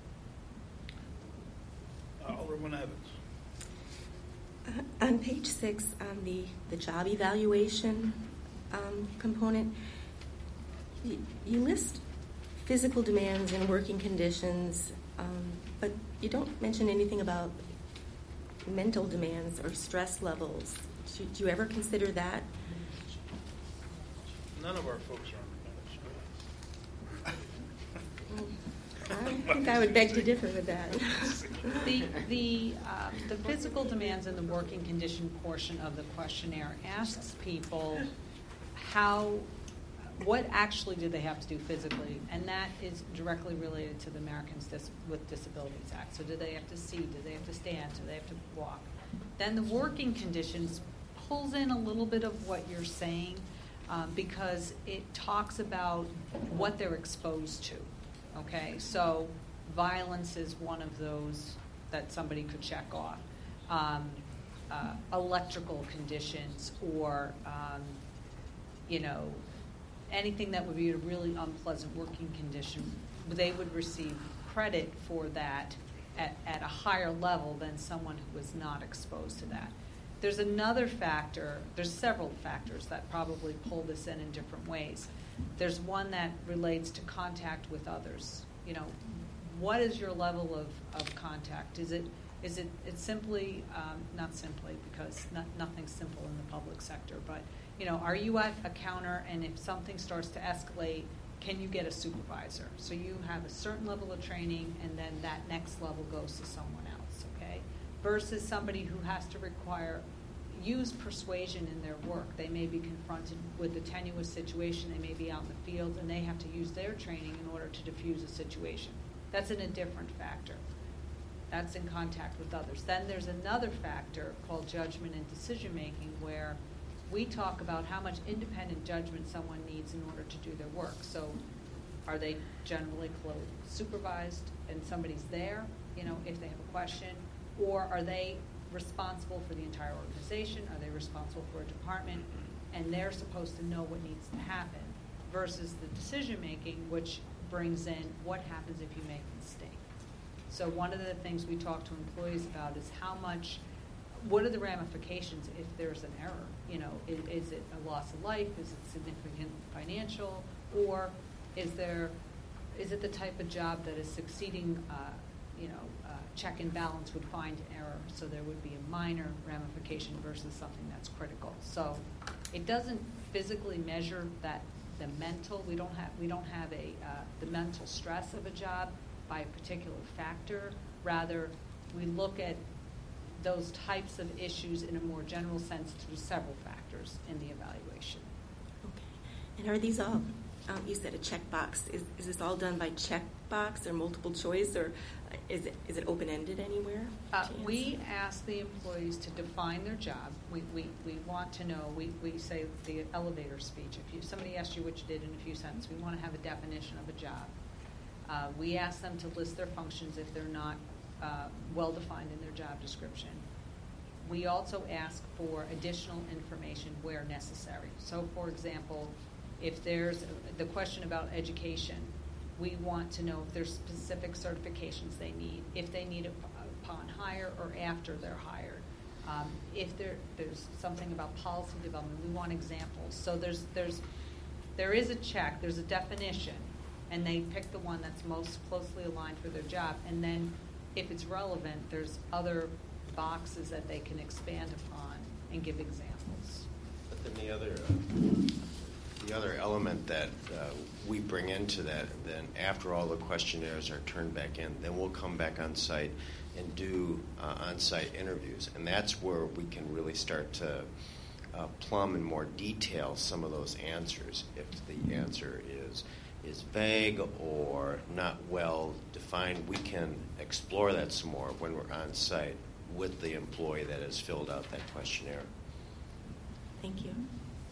Uh, Alderman Evans.
Uh, on page six, on the, the job evaluation um, component, you, you list physical demands and working conditions, um, but you don't mention anything about mental demands or stress levels. Do, do you ever consider that?
None of our folks are on the
I think I would beg to differ with that.
The the uh, the physical demands and the working condition portion of the questionnaire asks people how, what actually do they have to do physically, and that is directly related to the Americans Dis- with Disabilities Act. So do they have to see? Do they have to stand? Do they have to walk? Then the working conditions pulls in a little bit of what you're saying um, because it talks about what they're exposed to. Okay, so violence is one of those that somebody could check off. Um, uh, electrical conditions or, um, you know, anything that would be a really unpleasant working condition, they would receive credit for that at, at a higher level than someone who was not exposed to that. There's another factor, there's several factors that probably pull this in in different ways. There's one that relates to contact with others. You know, what is your level of, of contact? Is it is it it's simply um, not simply because not, nothing's simple in the public sector, but you know, are you at a counter and if something starts to escalate, can you get a supervisor? So you have a certain level of training, and then that next level goes to someone else. Okay, versus somebody who has to require. Use persuasion in their work. They may be confronted with a tenuous situation. They may be out in the field, and they have to use their training in order to diffuse a situation. That's in a different factor. That's in contact with others. Then there's another factor called judgment and decision making, where we talk about how much independent judgment someone needs in order to do their work. So are they generally closed, supervised, and somebody's there, you know, if they have a question, or are they responsible for the entire organization? Are they responsible for a department? And they're supposed to know what needs to happen, versus the decision making, which brings in what happens if you make a mistake. So one of the things we talk to employees about is how much, what are the ramifications if there's an error? You know, is, is it a loss of life? Is it significant financial? Or is there, is it the type of job that is succeeding, uh, you know, uh, check and balance would find error, so there would be a minor ramification versus something that's critical. So it doesn't physically measure that the mental, we don't have, we don't have a, uh, the mental stress of a job by a particular factor. Rather, we look at those types of issues in a more general sense through several factors in the evaluation.
Okay. And are these all, um, you said a checkbox, is, is this all done by checkbox or multiple choice, or is it, is it open-ended anywhere?
Uh, we ask the employees to define their job. We, we, we want to know, we, we say the elevator speech. If you, somebody asked you what you did in a few sentences, we want to have a definition of a job. Uh, we ask them to list their functions if they're not uh, well-defined in their job description. We also ask for additional information where necessary. So, for example, if there's the question about education, we want to know if there's specific certifications they need, if they need it upon hire or after they're hired. Um, if there, there's something about policy development, we want examples. So there's, there's, there is a check, there's a definition, and they pick the one that's most closely aligned for their job. And then if it's relevant, there's other boxes that they can expand upon and give examples.
But then the other, uh, the other element that uh, we bring into that, then after all the questionnaires are turned back in, then we'll come back on site and do uh, on-site interviews. And that's where we can really start to uh, plumb in more detail some of those answers. If the answer is is vague or not well defined, we can explore that some more when we're on site with the employee that has filled out that questionnaire.
Thank you.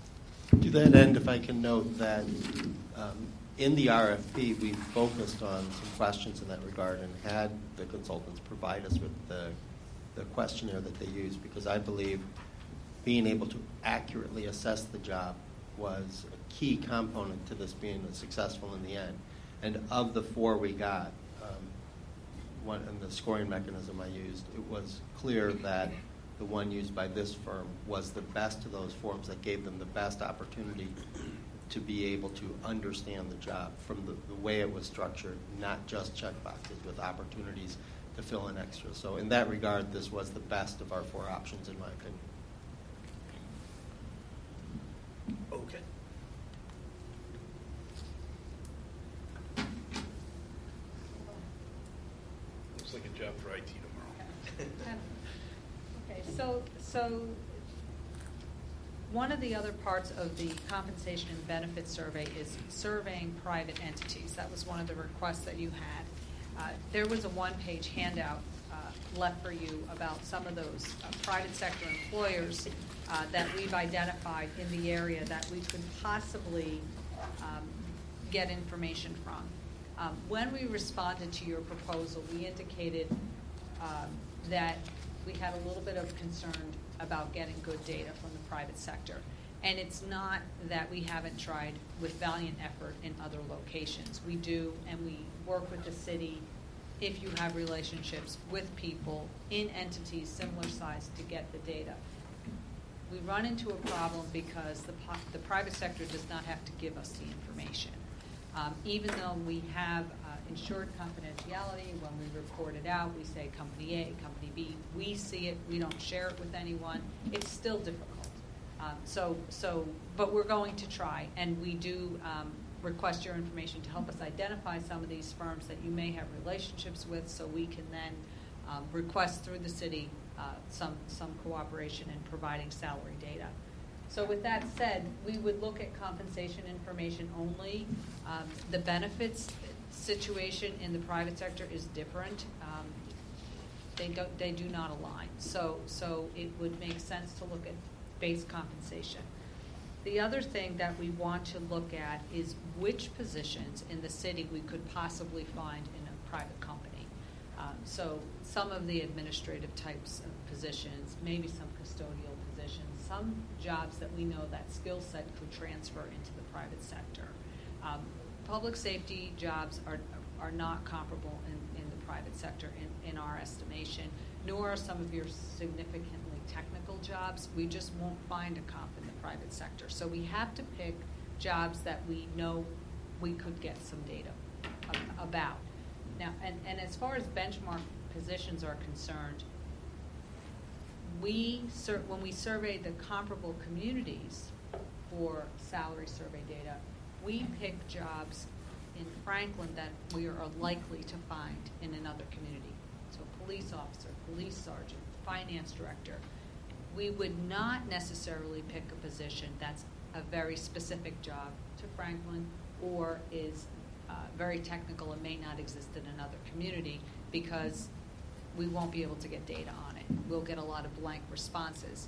To that end, if I can note that um, in the R F P, we focused on some questions in that regard and had the consultants provide us with the, the questionnaire that they used, because I believe being able to accurately assess the job was a key component to this being successful in the end. And of the four we got, um, one, and the scoring mechanism I used, it was clear that the one used by this firm was the best of those forms that gave them the best opportunity to be able to understand the job from the, the way it was structured, not just checkboxes with opportunities to fill in extras. So in that regard, this was the best of our four options, in my opinion.
Okay. Looks like a job for I T tomorrow.
Okay, so so one of the other parts of the compensation and benefits survey is surveying private entities. That was one of the requests that you had. Uh, there was a one-page handout uh, left for you about some of those uh, private sector employers uh, that we've identified in the area that we could possibly um, get information from. Um, when we responded to your proposal, we indicated um, that we had a little bit of concern about getting good data from the private sector. And it's not that we haven't tried with valiant effort in other locations. We do, and we work with the city if you have relationships with people in entities similar size to get the data. We run into a problem because the, the private sector does not have to give us the information. Um, even though we have uh, ensured confidentiality, when we report it out, we say company A, company B, we see it, we don't share it with anyone, it's still difficult. Um, so, so, but we're going to try, and we do um, request your information to help us identify some of these firms that you may have relationships with, so we can then um, request through the city uh, some, some cooperation in providing salary data. So with that said, we would look at compensation information only. Um, the benefits situation in the private sector is different. Um, they don't, they do not align. So, so it would make sense to look at base compensation. The other thing that we want to look at is which positions in the city we could possibly find in a private company. Um, so some of the administrative types of positions, maybe some custodial positions, some jobs that we know that skill set could transfer into the private sector. Um, public safety jobs are are not comparable in, in the private sector in, in our estimation, nor are some of your significantly technical jobs. We just won't find a comp in the private sector. So we have to pick jobs that we know we could get some data about. Now, and, and as far as benchmark positions are concerned, we sur- when we surveyed the comparable communities for salary survey data, we pick jobs in Franklin that we are likely to find in another community. So police officer, police sergeant, finance director. We would not necessarily pick a position that's a very specific job to Franklin or is uh, very technical and may not exist in another community because we won't be able to get data on it. We'll get a lot of blank responses.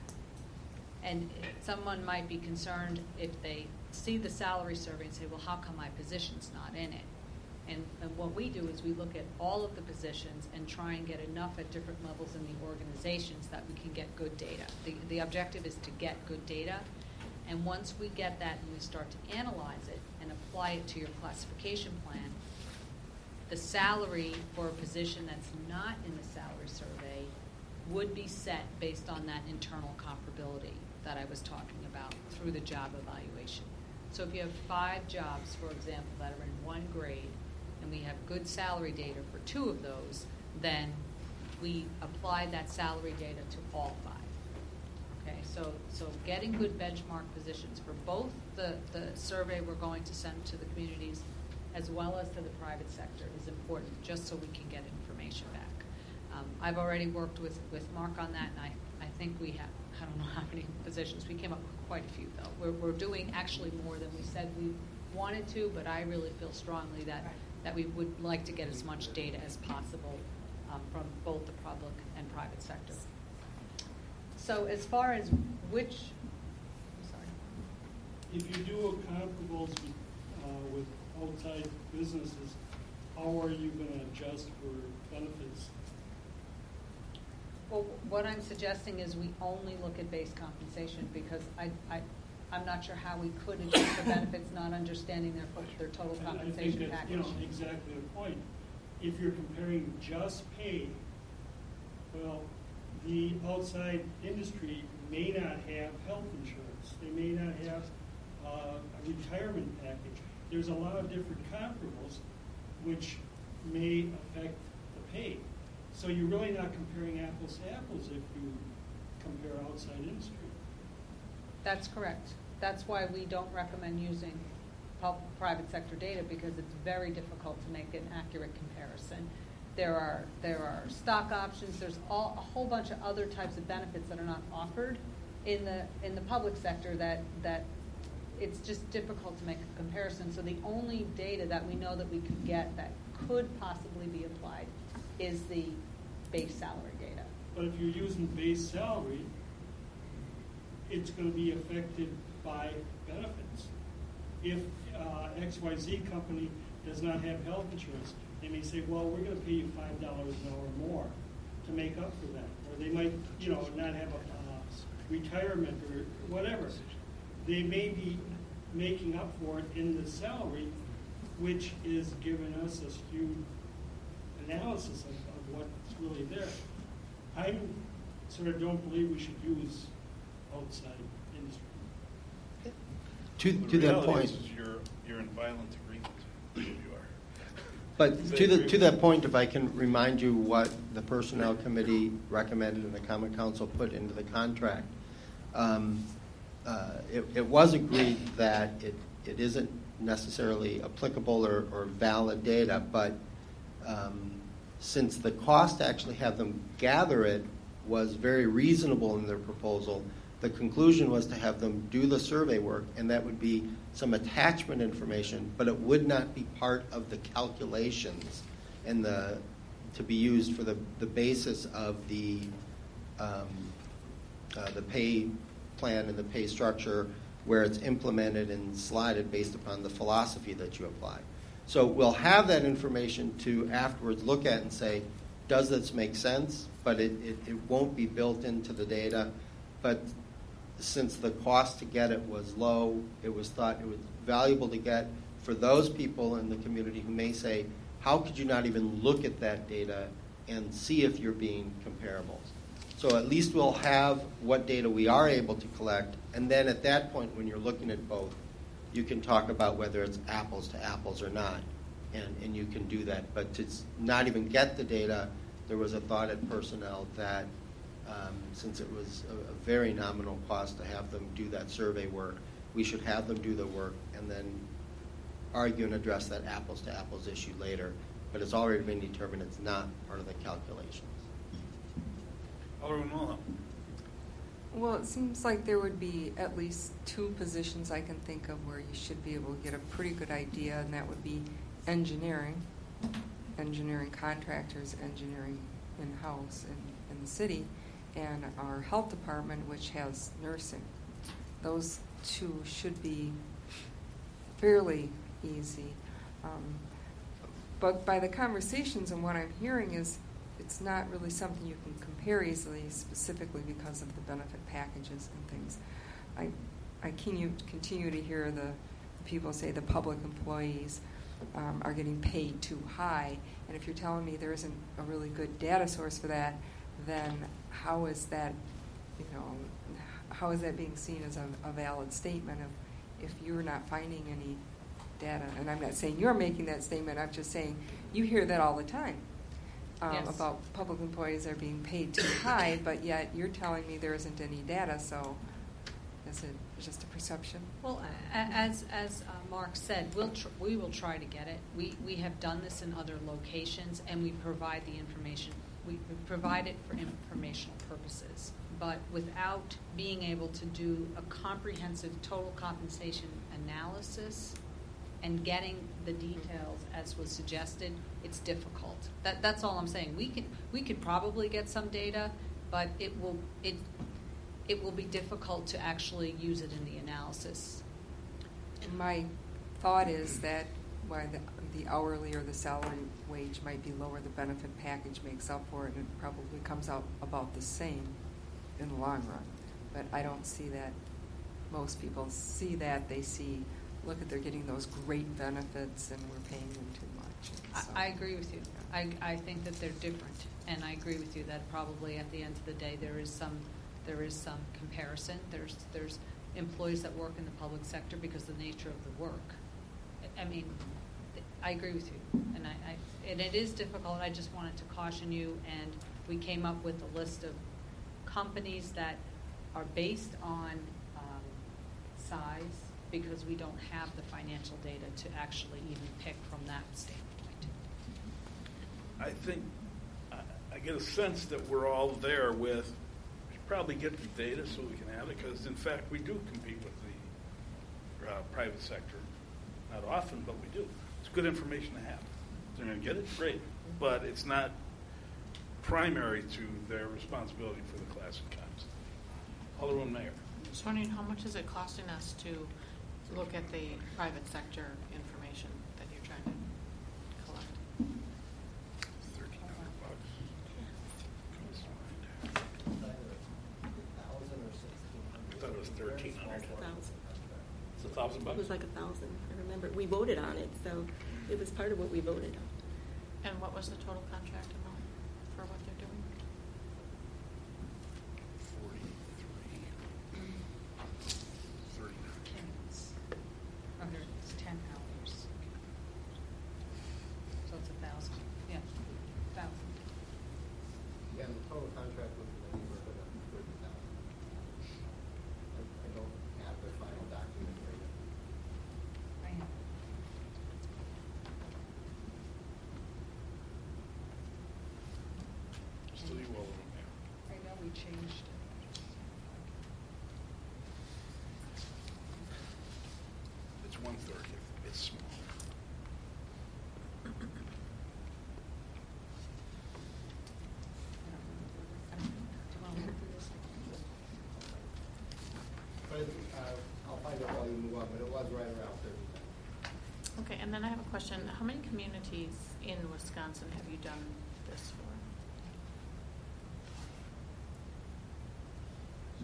And someone might be concerned if they see the salary survey and say, well, how come my position's not in it? And, and what we do is we look at all of the positions and try and get enough at different levels in the organizations that we can get good data. The, the objective is to get good data. And once we get that and we start to analyze it and apply it to your classification plan, the salary for a position that's not in the salary survey would be set based on that internal comparability that I was talking about through the job evaluation. So if you have five jobs, for example, that are in one grade, and we have good salary data for two of those, then we apply that salary data to all five. Okay, so so getting good benchmark positions for both the, the survey we're going to send to the communities as well as to the private sector is important, just so we can get information back. Um, I've already worked with, with Mark on that, and I, I think we have, I don't know how many positions. We came up with quite a few, though. We're, we're doing actually more than we said we wanted to, but I really feel strongly that, that we would like to get as much data as possible um, from both the public and private sector. So as far as which, I'm sorry.
If you do a comparables with, uh, with outside businesses, how are you going to adjust for benefits?
Well, what I'm suggesting is we only look at base compensation because I, I, I'm not sure how we could adjust for benefits not understanding their, their total compensation
I think
package.
You know, exactly the point. If you're comparing just pay, well, the outside industry may not have health insurance. They may not have uh, a retirement package. There's a lot of different comparables which may affect the pay. So you're really not comparing apples to apples if you compare outside industry.
That's correct. That's why we don't recommend using pub- private sector data because it's very difficult to make an accurate comparison. There are there are stock options. There's all, a whole bunch of other types of benefits that are not offered in the in the public sector that that it's just difficult to make a comparison. So the only data that we know that we could get that could possibly be applied is the base salary data.
But if you're using base salary, it's going to be affected by benefits. If uh, X Y Z company does not have health insurance, they may say, well, we're going to pay you five dollars an hour more to make up for that. Or they might, you know, not have a uh, retirement or whatever. They may be making up for it in the salary, which is giving us a skewed analysis of, of what's really there. I sort of don't believe we should use outside industry.
To,
The
to that
reality
point.
is, is you're, you're in violent agreement. You are.
But to the to that point, if I can remind you what the Personnel Committee recommended and the Common Council put into the contract, um, uh, it, it was agreed that it, it isn't necessarily applicable or, or valid data, but um, since the cost to actually have them gather it was very reasonable in their proposal, the conclusion was to have them do the survey work, and that would be some attachment information, but it would not be part of the calculations and the to be used for the, the basis of the um, uh, the pay plan and the pay structure where it's implemented and slided based upon the philosophy that you apply. So we'll have that information to afterwards look at and say, does this make sense? But it, it, it won't be built into the data. But since the cost to get it was low, it was thought it was valuable to get for those people in the community who may say, how could you not even look at that data and see if you're being comparable? So at least we'll have what data we are able to collect, and then at that point, when you're looking at both, you can talk about whether it's apples to apples or not, and, and you can do that. But to not even get the data, there was a thought at personnel that um, since it was a, a very nominal cost to have them do that survey work, we should have them do the work and then argue and address that apples to apples issue later. But it's already been determined it's not part of the calculations.
Alderman Muller.
Well, it seems like there would be at least two positions I can think of where you should be able to get a pretty good idea, and that would be engineering, engineering contractors, engineering in-house in, in the city, and our health department, which has nursing. Those two should be fairly easy. Um, but by the conversations and what I'm hearing is it's not really something you can compare easily, specifically because of the benefit packages and things. I, I continue, continue to hear the, the people say the public employees um, are getting paid too high, and if you're telling me there isn't a really good data source for that, then how is that, you know, how is that being seen as a, a valid statement of if you're not finding any data? And I'm not saying you're making that statement, I'm just saying you hear that all the time. Um,
Yes.
About public employees are being paid too high, but yet you're telling me there isn't any data, so is it just a perception?
Well, a- as as uh, Mark said, we'll tr- we will try to get it. We we have done this in other locations, and we provide the information. We, we provide it for informational purposes, but without being able to do a comprehensive total compensation analysis and getting the details as was suggested, it's difficult. That that's all I'm saying. We can we could probably get some data, but it will it it will be difficult to actually use it in the analysis.
My thought is that why the, the hourly or the salary wage might be lower, the benefit package makes up for it, and it probably comes out about the same in the long run. But I don't see that. Most people see that. They see, look at, they're getting those great benefits, and we're paying them too much. So,
I, I agree with you. I, I think that they're different, and I agree with you that probably at the end of the day there is some there is some comparison. There's there's employees that work in the public sector because of the nature of the work. I, I mean, I agree with you, and I, I and it is difficult. I just wanted to caution you, and we came up with a list of companies that are based on um, size, because we don't have the financial data to actually even pick from that standpoint.
I think, I, I get a sense that we're all there with, we should probably get the data so we can have it, because in fact we do compete with the uh, private sector. Not often, but we do. It's good information to have. If they're going to get it, great. But it's not primary to their responsibility for the class and counts. Alderman Mayor.
Just wondering, how much is it costing us to look at the private sector information that you're trying to collect?
Thirteen hundred bucks. I thought it was thirteen hundred. It's a thousand
It
bucks.
was like a thousand. I remember we voted on it, so it was part of what we voted on.
And what was the total contract amount for what they're doing?
Forty-three. Thirty-nine.
Under it's ten hours, so it's a thousand. Yeah, thousand.
Yeah, the total contract was in the neighborhood of thirty thousand. I, I don't have the final document right now.
I know.
Still you, Alderman Mayor.
I know we changed it.
It's one thirty. It's small.
But uh, I'll find out while you move on, but it was right around thirty thousand.
Okay, and then I have a question. How many communities in Wisconsin have you done this for?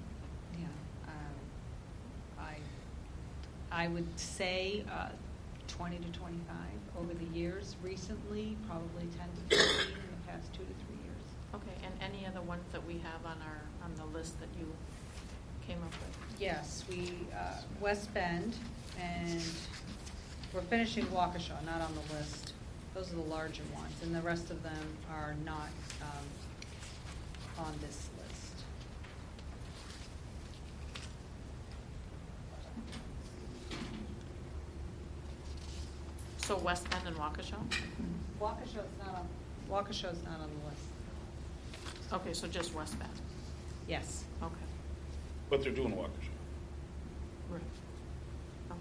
Yeah, um, I, I would say uh, twenty to twenty-five over the years. Recently, probably ten to fifteen in the past two to three years.
Okay, and any other ones that we have on our, on the list that you came up with?
Yes, we, uh, West Bend, and we're finishing Waukesha, not on the list. Those are the larger ones, and the rest of them are not um, on this list.
So West Bend and Waukesha?
Waukesha's not on, Waukesha's not on the list.
Okay, so just West Bend?
Yes.
Okay.
But they're doing Waukesha.
Right. Okay.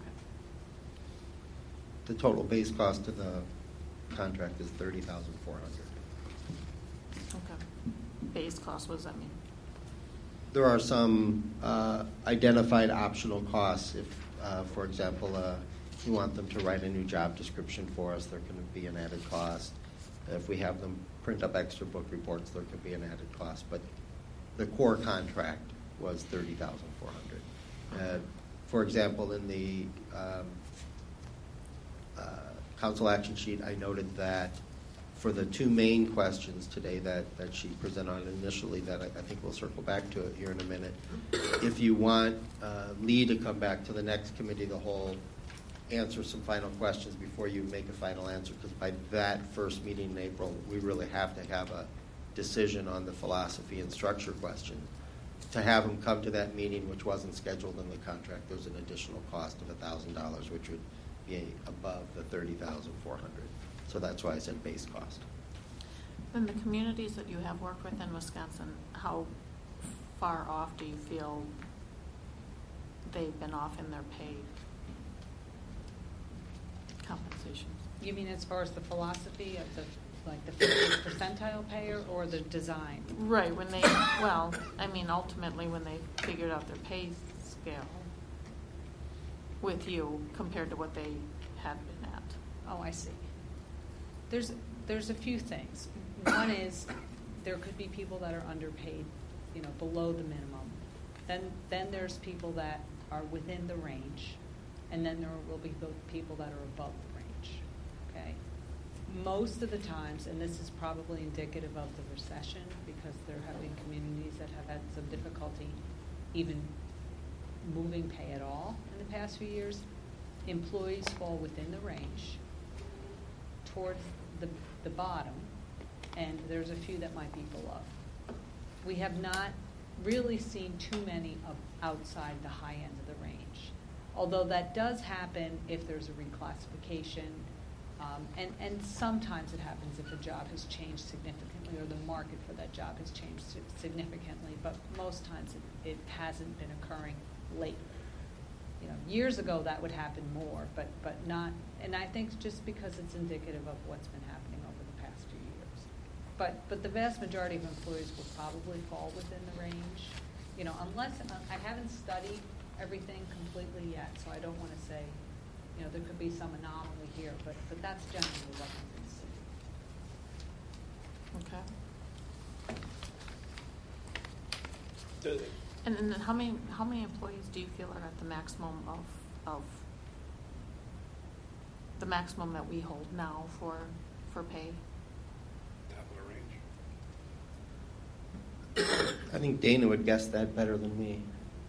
The total base cost of the contract is thirty thousand four hundred.
Okay. Base cost, what does that mean?
There are some uh, identified optional costs. If, uh, for example, uh, you want them to write a new job description for us, there can be an added cost. If we have them print up extra book reports, there could be an added cost. But the core contract was thirty thousand four hundred. Uh, for example, in the um, uh, council action sheet, I noted that for the two main questions today that, that she presented on initially, that I, I think we'll circle back to it here in a minute. If you want uh, Lee to come back to the next committee of the whole, answer some final questions before you make a final answer, because by that first meeting in April, we really have to have a decision on the philosophy and structure question. To have him come to that meeting, which wasn't scheduled in the contract, there's an additional cost of one thousand dollars, which would be above the thirty thousand four hundred dollars. So that's why I said base cost.
In the communities that you have worked with in Wisconsin, how far off do you feel they've been off in their pay compensations?
You mean as far as the philosophy of the, like the fiftieth percentile payer or the design?
Right, when they, well, I mean, ultimately when they figured out their pay scale with you compared to what they had been at.
Oh, I see. There's there's a few things. One is there could be people that are underpaid, you know, below the minimum. Then then there's people that are within the range, and then there will be people that are above the range. Okay. Most of the times, and this is probably indicative of the recession, because there have been communities that have had some difficulty even moving pay at all in the past few years, employees fall within the range towards the, the bottom, and there's a few that might be below. We have not really seen too many of outside the high end of the range, although that does happen if there's a reclassification, um, and, and sometimes it happens if a job has changed significantly or the market for that job has changed significantly, but most times it, it hasn't been occurring lately. You know, years ago that would happen more, but but not. And I think just because it's indicative of what's been happening over the past few years. But but the vast majority of employees will probably fall within the range. You know, unless I haven't studied everything completely yet, so I don't want to say, you know, there could be some anomaly here. But but that's generally what I'm
Okay.
The-
And, and then how many how many employees do you feel are at the maximum of of the maximum that we hold now for for pay?
Top of the range.
I think Dana would guess that better than me.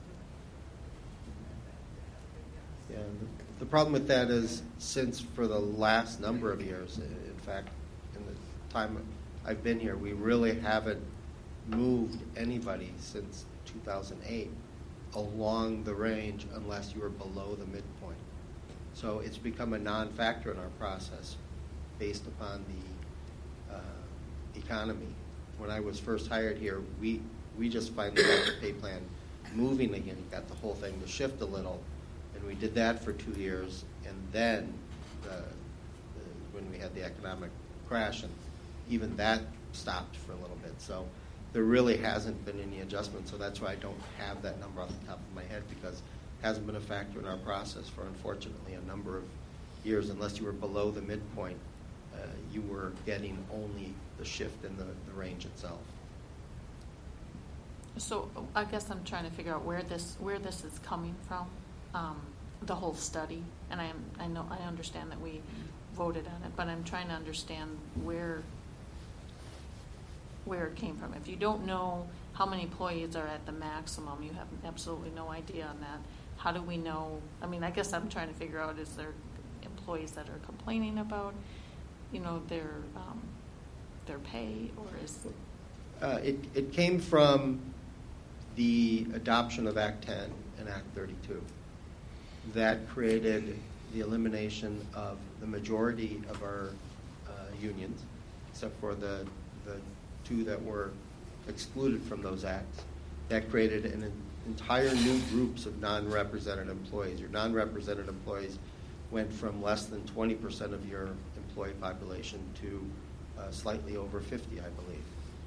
Yeah, the, the problem with that is, since for the last number of years, in fact, in the time I've been here, we really haven't moved anybody since two thousand eight along the range unless you were below the midpoint. So it's become a non-factor in our process based upon the uh, economy. When I was first hired here, we we just finally got the pay plan moving again, got the whole thing to shift a little, and we did that for two years, and then uh, the, when we had the economic crash, and even that stopped for a little bit. So there really hasn't been any adjustment, so that's why I don't have that number off the top of my head, because it hasn't been a factor in our process for, unfortunately, a number of years. Unless you were below the midpoint, uh, you were getting only the shift in the, the range itself.
So I guess I'm trying to figure out where this where this is coming from. Um, the whole study, and I am, I know, I understand that we voted on it, but I'm trying to understand where, where it came from. If you don't know how many employees are at the maximum, you have absolutely no idea on that. How do we know? I mean, I guess I'm trying to figure out, is there employees that are complaining about, you know, their, um, their pay, or is...
Uh, it, it came from the adoption of Act ten and Act thirty-two. That created the elimination of the majority of our uh, unions, except for the, the two that were excluded from those acts. That created an entire new groups of non-represented employees. Your non-represented employees went from less than twenty percent of your employee population to uh, slightly over fifty, I believe.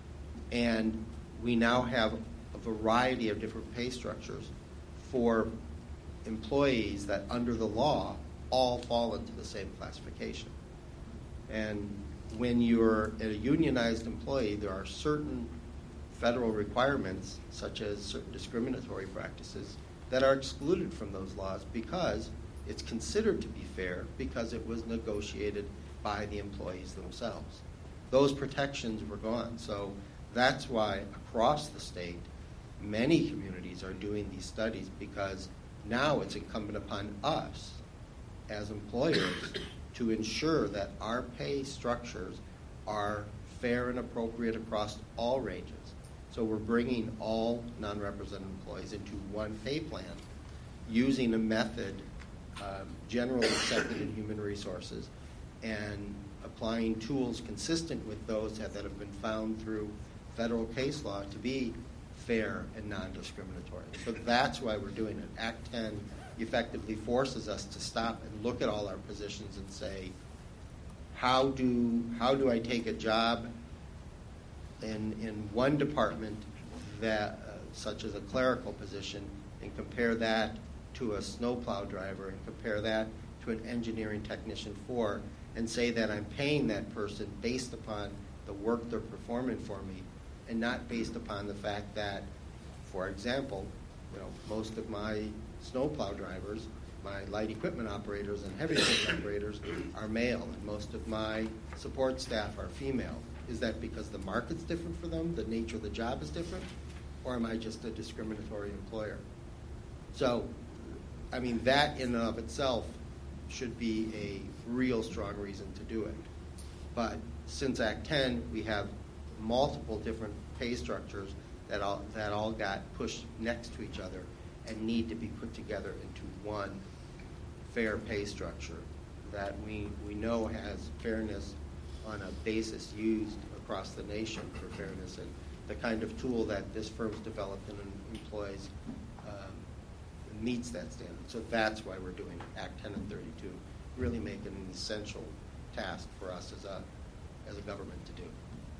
And we now have a variety of different pay structures for employees that, under the law, all fall into the same classification. And when you're a unionized employee, there are certain federal requirements, such as certain discriminatory practices, that are excluded from those laws because it's considered to be fair because it was negotiated by the employees themselves. Those protections were gone. So that's why across the state, many communities are doing these studies, because now it's incumbent upon us as employers to ensure that our pay structures are fair and appropriate across all ranges. So we're bringing all non-represented employees into one pay plan using a method um, generally accepted in human resources and applying tools consistent with those that have been found through federal case law to be fair and non-discriminatory. So that's why we're doing it. Act ten effectively forces us to stop and look at all our positions and say, how do how do I take a job in in one department that uh, such as a clerical position and compare that to a snowplow driver and compare that to an engineering technician four and say that I'm paying that person based upon the work they're performing for me and not based upon the fact that, for example, you know, most of my snowplow drivers, my light equipment operators and heavy equipment operators are male, and most of my support staff are female. Is that because the market's different for them, the nature of the job is different, or am I just a discriminatory employer? So, I mean, that in and of itself should be a real strong reason to do it. But since Act ten, we have multiple different pay structures that all, that all got pushed next to each other and need to be put together into one fair pay structure that we, we know has fairness on a basis used across the nation for fairness, and the kind of tool that this firm's developed and employs um, meets that standard. So that's why we're doing Act ten and thirty-two, really make it an essential task for us as a as a government to do.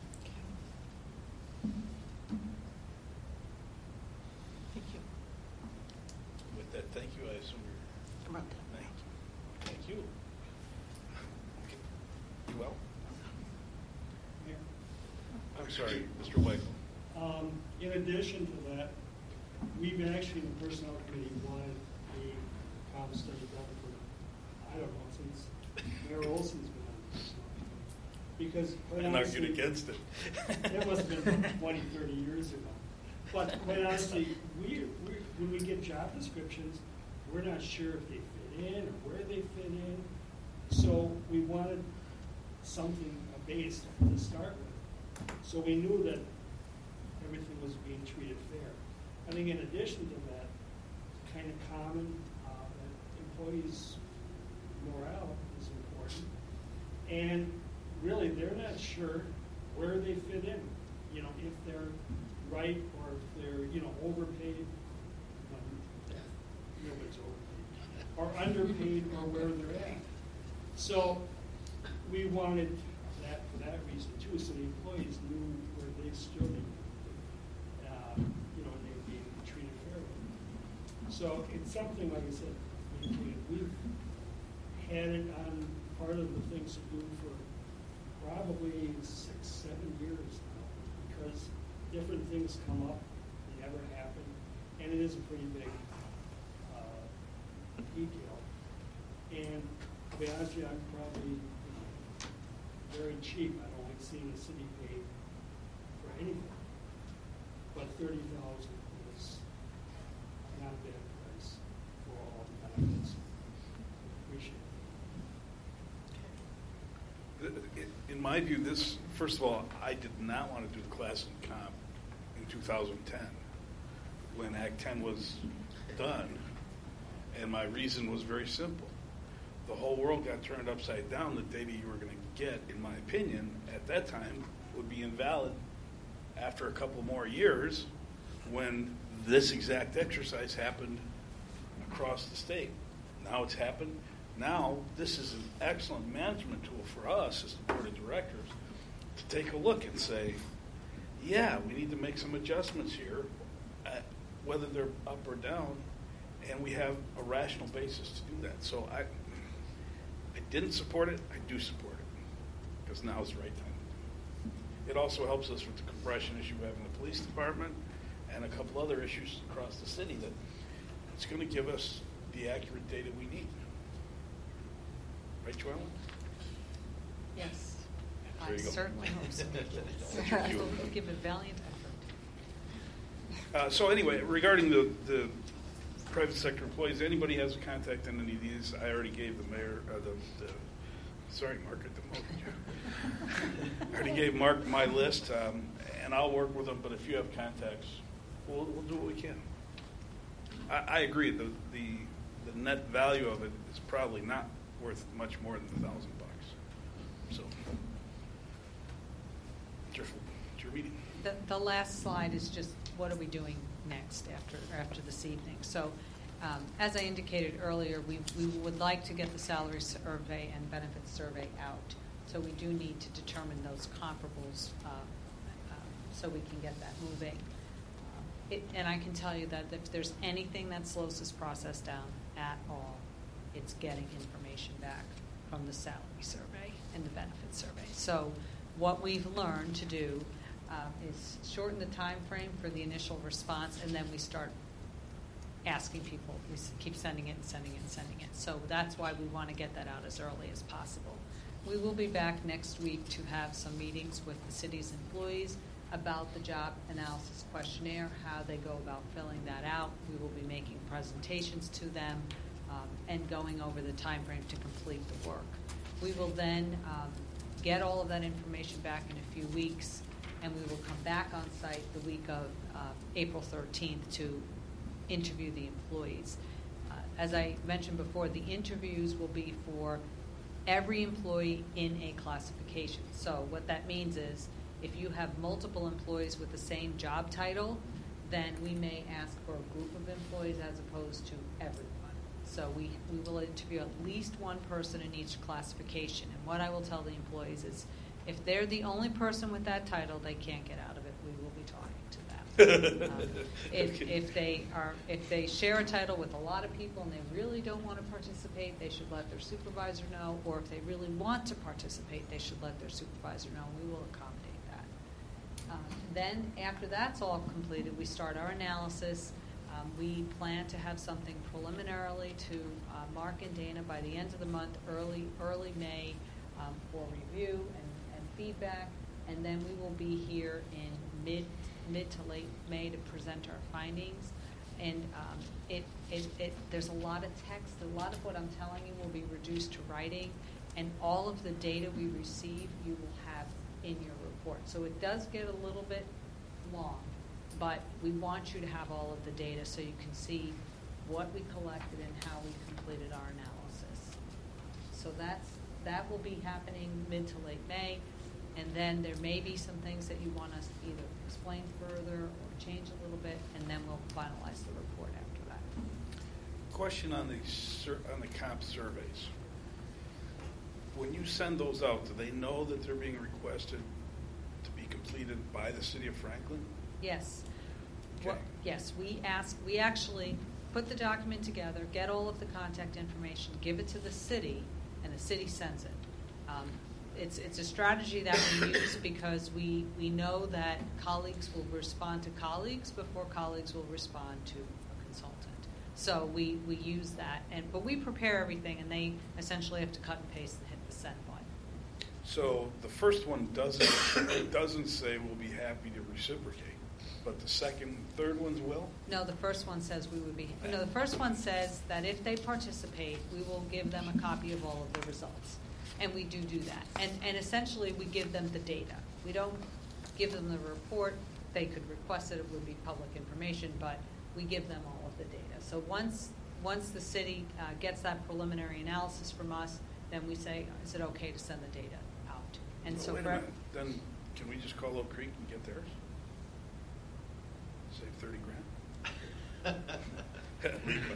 Thank you.
With that, thank you. I assume you're...
About that.
Thank you. Thank you. Okay. You well?
Mayor.
I'm sorry, Mister Weigel.
Um, in addition to that, we've actually, in the Personnel Committee, wanted a comp study done for, I don't know, since Mayor Olson's been on the Personnel Committee. Because, quite
And
honestly,
argued against it.
That must have been about twenty, thirty years ago. But quite honestly, we, we, when we get job descriptions, we're not sure if they fit in or where they fit in. So we wanted something, a base to start with. So we knew that everything was being treated fair. I think in addition to that, it's kind of common uh, that employees' morale is important. And really, they're not sure where they fit in. You know, if they're right or if they're, you know, overpaid. Um, nobody's overpaid. Or underpaid or where they're at. So we wanted that for that reason too, so the employees knew where they stood. Uh, you know, and they were being treated fairly. So it's something, like I said, we, we've had it on part of the things to do for probably six, seven years now, because different things come up, they never happen, and it is a pretty big uh, detail. And to be honest with you, I'm probably, you know, very cheap. I don't like seeing the city pay for anything. But thirty thousand is not a bad price for all the benefits. Appreciate it.
In my view, this, first of all, I did not want to do the class and comp in two thousand ten when Act ten was done, and my reason was very simple. The whole world got turned upside down. The data you were going to get, in my opinion, at that time would be invalid after a couple more years when this exact exercise happened across the state. Now it's happened. Now this is an excellent management tool for us as the board of directors to take a look and say, yeah, we need to make some adjustments here, uh, whether they're up or down, and we have a rational basis to do that. So I, I didn't support it. I do support it because now is the right time. It also helps us with the compression issue we have in the police department and a couple other issues across the city that it's going to give us the accurate data we need. Right, Joellen?
Yes,
There
I
you go.
certainly hope so.
Thank you.
We'll give it valiant effort.
Uh, so anyway, regarding the, the private sector employees, anybody has a contact on any of these, I already gave the mayor, uh, the, the, sorry, Mark, at the moment. I already gave Mark my list, um, and I'll work with them, but if you have contacts, we'll, we'll do what we can. I, I agree, the, the, the net value of it is probably not worth much more than a thousand bucks. So, it's your, it's your meeting.
The, the last slide is just what are we doing next after after this evening. So, um, as I indicated earlier, we, we would like to get the salary survey and benefits survey out. So we do need to determine those comparables uh, uh, so we can get that moving. Uh, it, and I can tell you that if there's anything that slows this process down at all, it's getting information back from the salary survey and the benefits survey. So what we've learned to do uh, is shorten the time frame for the initial response, and then we start asking people. We keep sending it and sending it and sending it. So that's why we want to get that out as early as possible. We will be back next week to have some meetings with the city's employees about the job analysis questionnaire, how they go about filling that out. We will be making presentations to them um, and going over the time frame to complete the work. We will then um, get all of that information back in a few weeks, and we will come back on site the week of uh, April thirteenth to interview the employees. Uh, as I mentioned before, the interviews will be for every employee in a classification. So what that means is if you have multiple employees with the same job title, then we may ask for a group of employees as opposed to everyone. So we, we will interview at least one person in each classification. And what I will tell the employees is if they're the only person with that title, they can't get out of it. We will be talking to them. um, if, if they are, if they share a title with a lot of people and they really don't want to participate, they should let their supervisor know. Or if they really want to participate, they should let their supervisor know. We will accommodate that. Um, then after that's all completed, we start our analysis. Um, we plan to have something preliminarily to uh, Mark and Dana by the end of the month, early early May, um, for review and, and feedback, and then we will be here in mid mid to late May to present our findings. And um, it, it, it there's a lot of text. A lot of what I'm telling you will be reduced to writing, and all of the data we receive you will have in your report. So it does get a little bit long, but we want you to have all of the data so you can see what we collected and how we completed our analysis. So that's that will be happening mid to late May, and then there may be some things that you want us to either explain further or change a little bit, and then we'll finalize the report after that.
Question on the sur- on the comp surveys. When you send those out, do they know that they're being requested to be completed by the city of Franklin?
Yes.
Okay.
Well, yes, we ask, we actually put the document together, get all of the contact information, give it to the city, and the city sends it. Um, it's it's a strategy that we use because we, we know that colleagues will respond to colleagues before colleagues will respond to a consultant. So we, we use that, and but we prepare everything, and they essentially have to cut and paste and hit the send button.
So the first one doesn't, it doesn't say we'll be happy to reciprocate, but the second, third ones will?
No, the first one says we would be, no, the first one says that if they participate, we will give them a copy of all of the results. And we do do that. And, and essentially, we give them the data. We don't give them the report. They could request it. It would be public information, but we give them all of the data. So once, once the city uh, gets that preliminary analysis from us, then we say, is it okay to send the data out? And
Well,
so
wait a
for,
minute. Then can we just call Oak Creek and get theirs? Save thirty grand? Leave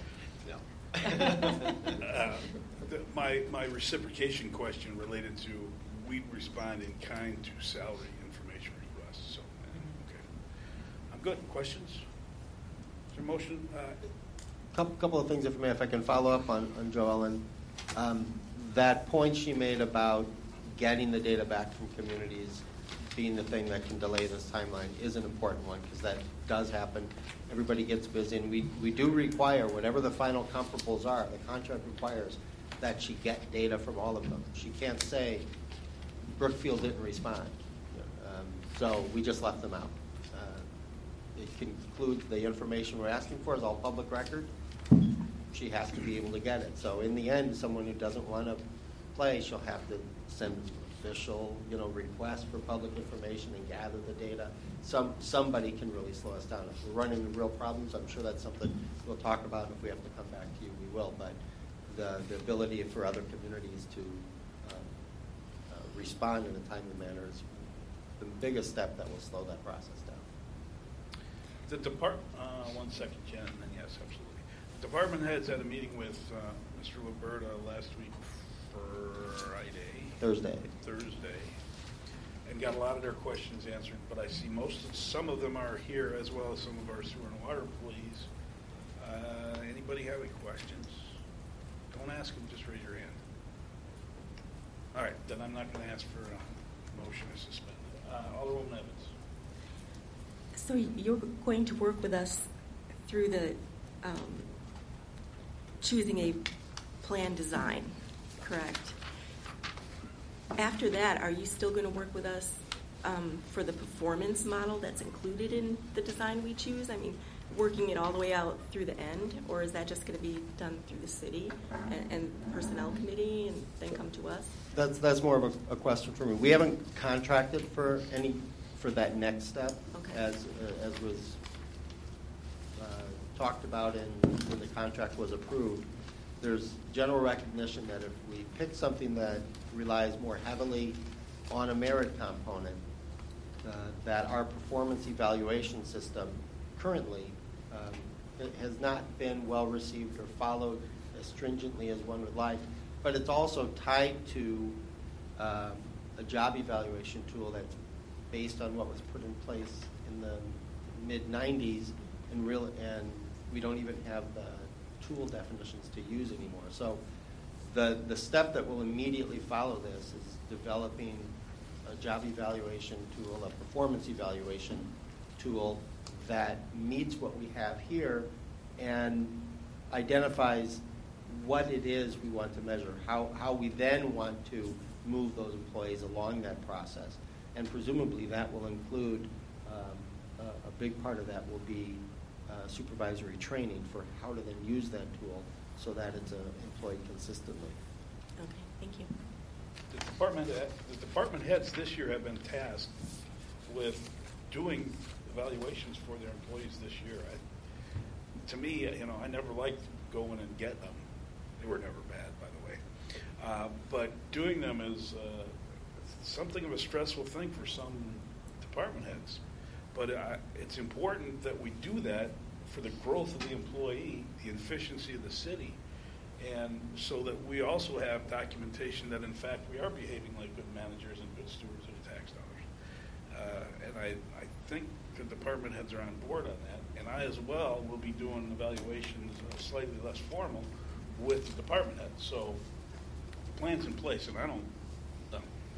it.
No.
Uh, the- My, my reciprocation question related to we respond in kind to salary information requests, so, uh, okay. I'm good. Questions? Is there a motion? Uh,
Couple, couple of things, if I may, if I can follow up on, on Joellen. Um, that point she made about getting the data back from communities being the thing that can delay this timeline is an important one, because that does happen. Everybody gets busy, and we, we do require, whatever the final comparables are, the contract requires that she get data from all of them. She can't say Brookfield didn't respond. Um, so we just left them out. Uh, it concludes the information we're asking for is all public record. She has to be able to get it. So in the end, someone who doesn't want to play, she'll have to send an official, you know, request for public information and gather the data. Some somebody can really slow us down. If we're running into real problems, I'm sure that's something we'll talk about. If we have to come back to you, we will. But the the ability for other communities to uh, uh, respond in a timely manner is the biggest step that will slow that process down.
The depart, uh, one second, Jen, and then yes, absolutely. Department heads had a meeting with uh, Mister Roberta last week, Friday.
Thursday.
Thursday, and got a lot of their questions answered. But I see most, of, some of them are here, as well as some of our sewer and water employees. Uh, anybody have any questions? Don't ask them. Just raise your hand. All right, then I'm not going to ask for a motion to suspend. Uh, Alderwoman Evans.
So you're going to work with us through the um, choosing a plan design, correct? After that, are you still going to work with us um, for the performance model that's included in the design we choose? I mean, working it all the way out through the end, or is that just going to be done through the city and, and personnel committee and then come to us?
That's that's more of a, a question for me. We haven't contracted for any for that next step,
okay.
as uh, as was uh, talked about in when the contract was approved. There's general recognition that if we pick something that relies more heavily on a merit component, uh, that our performance evaluation system currently um, it has not been well received or followed as stringently as one would like. But it's also tied to um, a job evaluation tool that's based on what was put in place in the mid nineties, and real, and we don't even have the tool definitions to use anymore. So the the step that will immediately follow this is developing a job evaluation tool, a performance evaluation tool that meets what we have here and identifies what it is we want to measure, how, how we then want to move those employees along that process. And presumably that will include, um, a, a big part of that will be uh, supervisory training for how to then use that tool so that it's uh, employed consistently.
Okay, thank you.
The department, the department heads this year have been tasked with doing evaluations for their employees this year. I, to me, you know, I never liked going and getting them. They were never bad, by the way. Uh, but doing them is uh, something of a stressful thing for some department heads. But uh, it's important that we do that for the growth of the employee, the efficiency of the city, and so that we also have documentation that, in fact, we are behaving like good managers and good stewards of the tax dollars. Uh, and I, I think the department heads are on board on that, and I as well will be doing evaluations uh, slightly less formal with the department heads. So the plan's in place, and I don't know.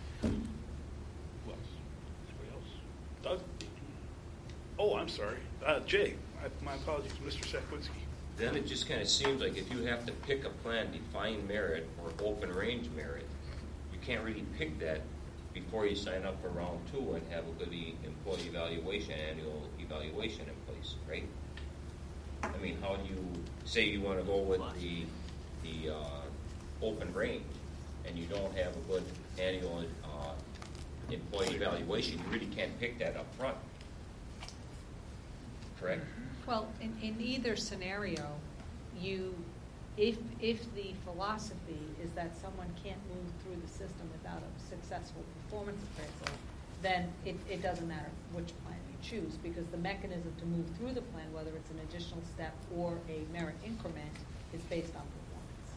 Who else? Anybody else? Doug? Oh, I'm sorry. Uh, Jay, I, my apologies, Mister Sakwinski.
then it just kind of seems like if you have to pick a plan, define merit or open range merit, you can't really pick that before you sign up for round two and have a good e- employee evaluation, annual evaluation in place, right? I mean, how do you say you want to go with the the uh, open range and you don't have a good annual uh, employee evaluation? You really can't pick that up front, correct?
Well, in, in either scenario, you, if, if the philosophy is that someone can't move through the system without a successful performance appraisal, then it, it doesn't matter which plan you choose, because the mechanism to move through the plan, whether it's an additional step or a merit increment, is based on performance.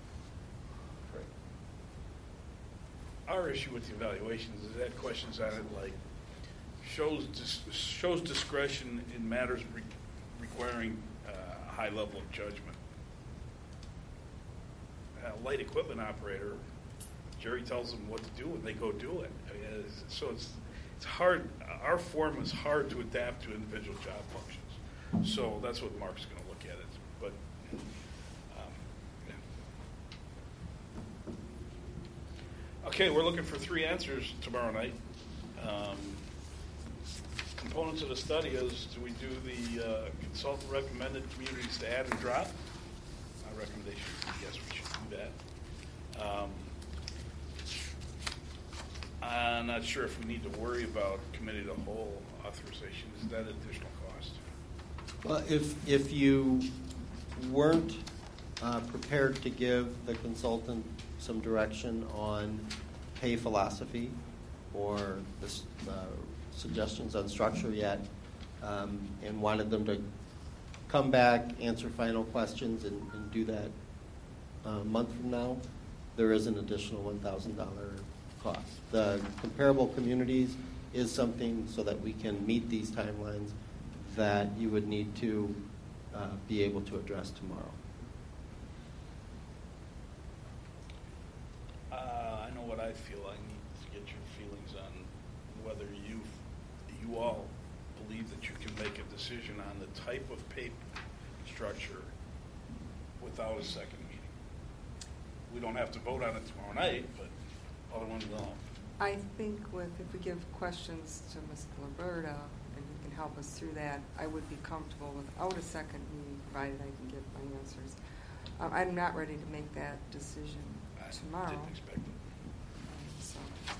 Right.
Our issue with the evaluations is that questions on it like shows dis- shows discretion in matters re- requiring uh, a high level of judgment. A light equipment operator, Jerry tells them what to do and they go do it. I mean, it's, so it's it's hard. Our form is hard to adapt to individual job functions. So that's what Mark's going to look at it. But um, yeah. Okay, we're looking for three answers tomorrow night. Um, components of the study is: do we do the uh, consultant recommended communities to add and drop? My recommendation is yes, we should do that. Um, I'm not sure if we need to worry about committee of the whole authorization. Is that additional cost?
Well, if if you weren't uh, prepared to give the consultant some direction on pay philosophy or the uh, suggestions on structure yet, um, and wanted them to come back, answer final questions, and, and do that uh, a month from now, there is an additional one thousand dollars cost. The comparable communities is something so that we can meet these timelines that you would need to uh, be able to address tomorrow.
Uh, I know what I feel. I need to get your feelings on whether you you all believe that you can make a decision on the type of pay structure without a second meeting. We don't have to vote on it tomorrow night, but other ones don't.
I think with, if we give questions to Mister Liberta and he can help us through that, I would be comfortable without a second meeting, provided I can get my answers. Um, I'm not ready to make that decision
I
tomorrow.
didn't expect it.
Um, so.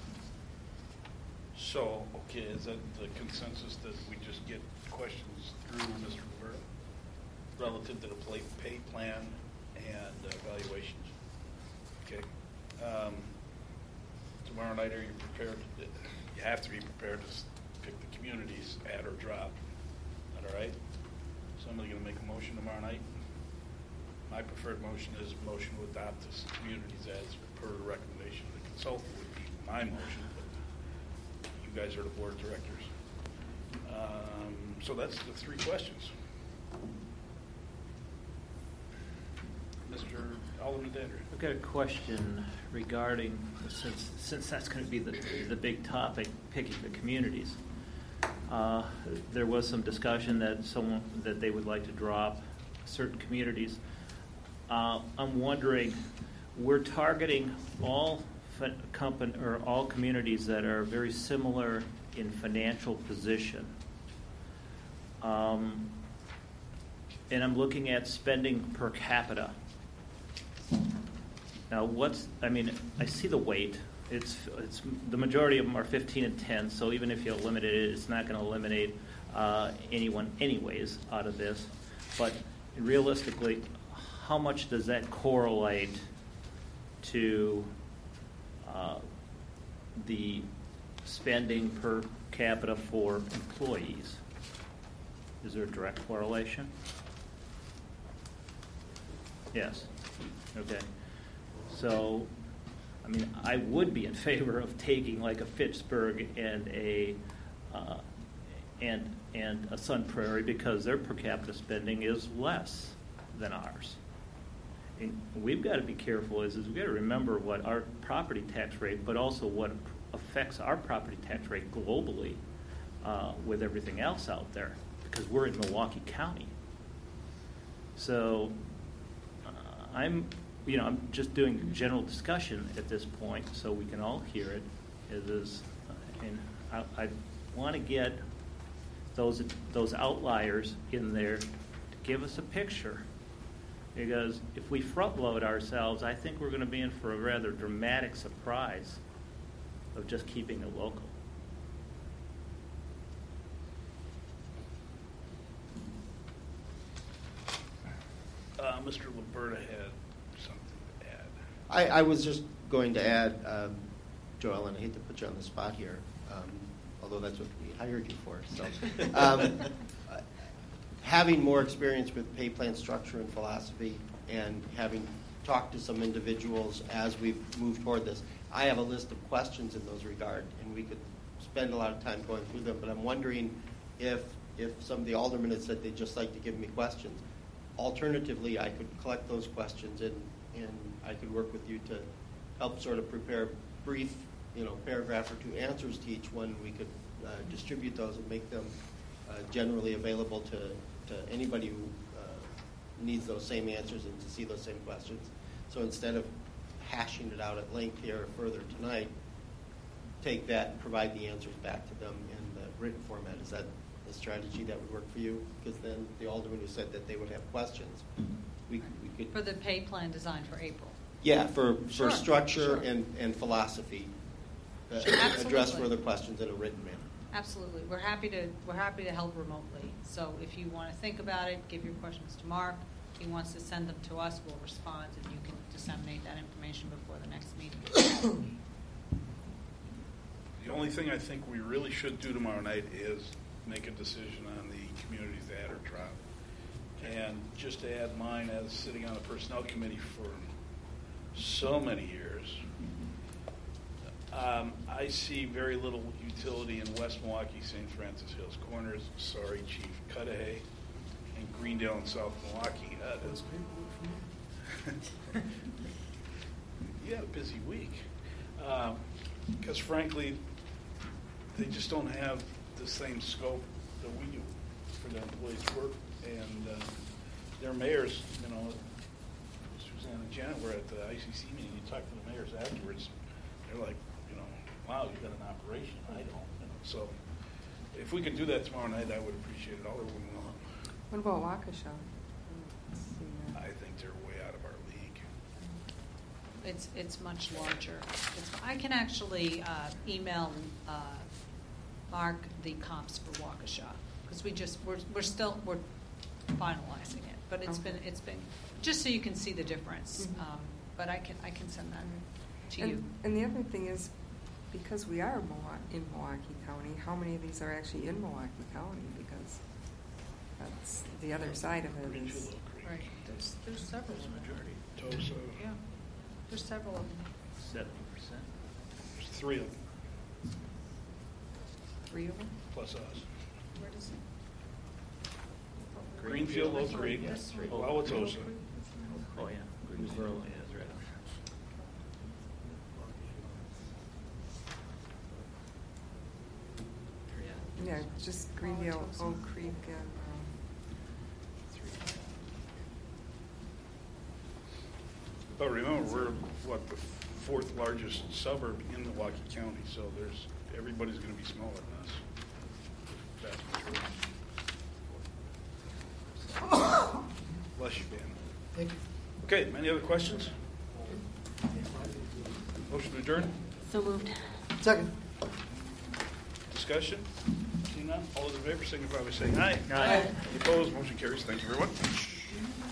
So, okay, is that the consensus that we just get questions through Mister Roberta relative to the pay, pay plan and uh, evaluations? Okay. Um, tomorrow night, are you prepared? To, you have to be prepared to pick the communities, add or drop. Is that all right? Somebody going to make a motion tomorrow night? My preferred motion is motion to adopt this communities as per the recommendation of the consultant would be my motion. You guys are the board of directors. Um, so that's the three questions. Mister Alderman Dandridge.
I've got a question regarding, since since that's going to be the, the big topic, picking the communities. Uh, there was some discussion that someone that they would like to drop certain communities. Uh, I'm wondering, we're targeting all company or all communities that are very similar in financial position. Um, and I'm looking at spending per capita. Now, what's, I mean, I see the weight. It's, it's the majority of them are fifteen and ten, so even if you eliminate it, it's not going to eliminate uh, anyone anyways out of this. But realistically, how much does that correlate to uh, the spending per capita for employees? Is there a direct correlation? Yes. Okay. So, I mean, I would be in favor of taking like a Fitchburg and a uh, and and a Sun Prairie because their per capita spending is less than ours. And we've got to be careful. Is, is we've got to remember what our property tax rate, but also what affects our property tax rate globally uh, with everything else out there, because we're in Milwaukee County. So uh, I'm, you know, I'm just doing general discussion at this point, so we can all hear it. It is, uh, and I, I want to get those those outliers in there to give us a picture. Because if we front load ourselves, I think we're going to be in for a rather dramatic surprise of just keeping it local.
Uh, Mister Liberta had something to add.
I, I was just going to add, um, Joel, and I hate to put you on the spot here, um, although that's what we hired you for. So, um, uh, having more experience with pay plan structure and philosophy, and having talked to some individuals as we've moved toward this, I have a list of questions in those regard, and we could spend a lot of time going through them. But I'm wondering if if some of the aldermen had said they'd just like to give me questions. Alternatively, I could collect those questions and, and I could work with you to help sort of prepare brief, you know, paragraph or two answers to each one. We could uh, distribute those and make them uh, generally available to, to anybody who uh, needs those same answers and to see those same questions. So instead of hashing it out at length here further tonight, take that and provide the answers back to them in the written format. Is that a strategy that would work for you? Because then the alderman who said that they would have questions, we, we could...
For the pay plan design for April.
Yeah, for,
Sure,
for structure
sure.
and, and philosophy, uh,
Sure,
address
absolutely.
further questions in a written manner.
Absolutely. We're happy to we're happy to help remotely. So if you want to think about it, give your questions to Mark. If he wants to send them to us, we'll respond, and you can disseminate that information before the next meeting.
The only thing I think we really should do tomorrow night is make a decision on the communities adder trial. And just to add mine, as sitting on the personnel committee for so many years, um, I see very little utility in West Milwaukee, Saint Francis Hills Corners, sorry, Chief Cudahy, and Greendale and South Milwaukee. Uh, that's you had a busy week. Because um, frankly, they just don't have the same scope that we do for the employees' work. And uh, their mayors, you know, Suzanne and Janet were at the I C C meeting. You talk to the mayors afterwards, they're like, you know, wow, you've got an operation. I don't. You know, so if we could do that tomorrow night, I would appreciate it all over we want.
What about Waukesha? Let's see, uh,
I think they're way out of our league.
It's it's much larger. It's, I can actually uh, email uh, Mark the comps for Waukesha because we just we're we're still we're finalizing it, but it's
Okay.
been it's been just so you can see the difference.
Mhm.
Um, but I can I can send that to
and,
you.
And the other thing is, because we are Milwaukee, in Milwaukee County, how many of these are actually in Milwaukee County? Because that's the other side of it.
Greenfield,
Is
Oak Creek.
Right. There's there's several.
Majority. Tosa.
Yeah. There's several of them.
Seventy percent.
There's three of them,
three of them.
plus us.
Where does it?
Greenfield, Oak Creek,
Yes, three.
Wauwatosa.
Oh, yeah. Greensboro, yeah, that's right.
Yeah, just Greendale, Oak Creek, and um,
But remember, we're, what, the fourth largest suburb in Milwaukee County, so there's, everybody's going to be smaller than us. Vast majority. Bless you, Ben.
Thank you.
Okay, any other questions? Motion to adjourn?
So moved.
Second.
Discussion? Seeing none, all those in favor signify by saying aye.
Aye.
Any opposed, motion carries. Thank you very much.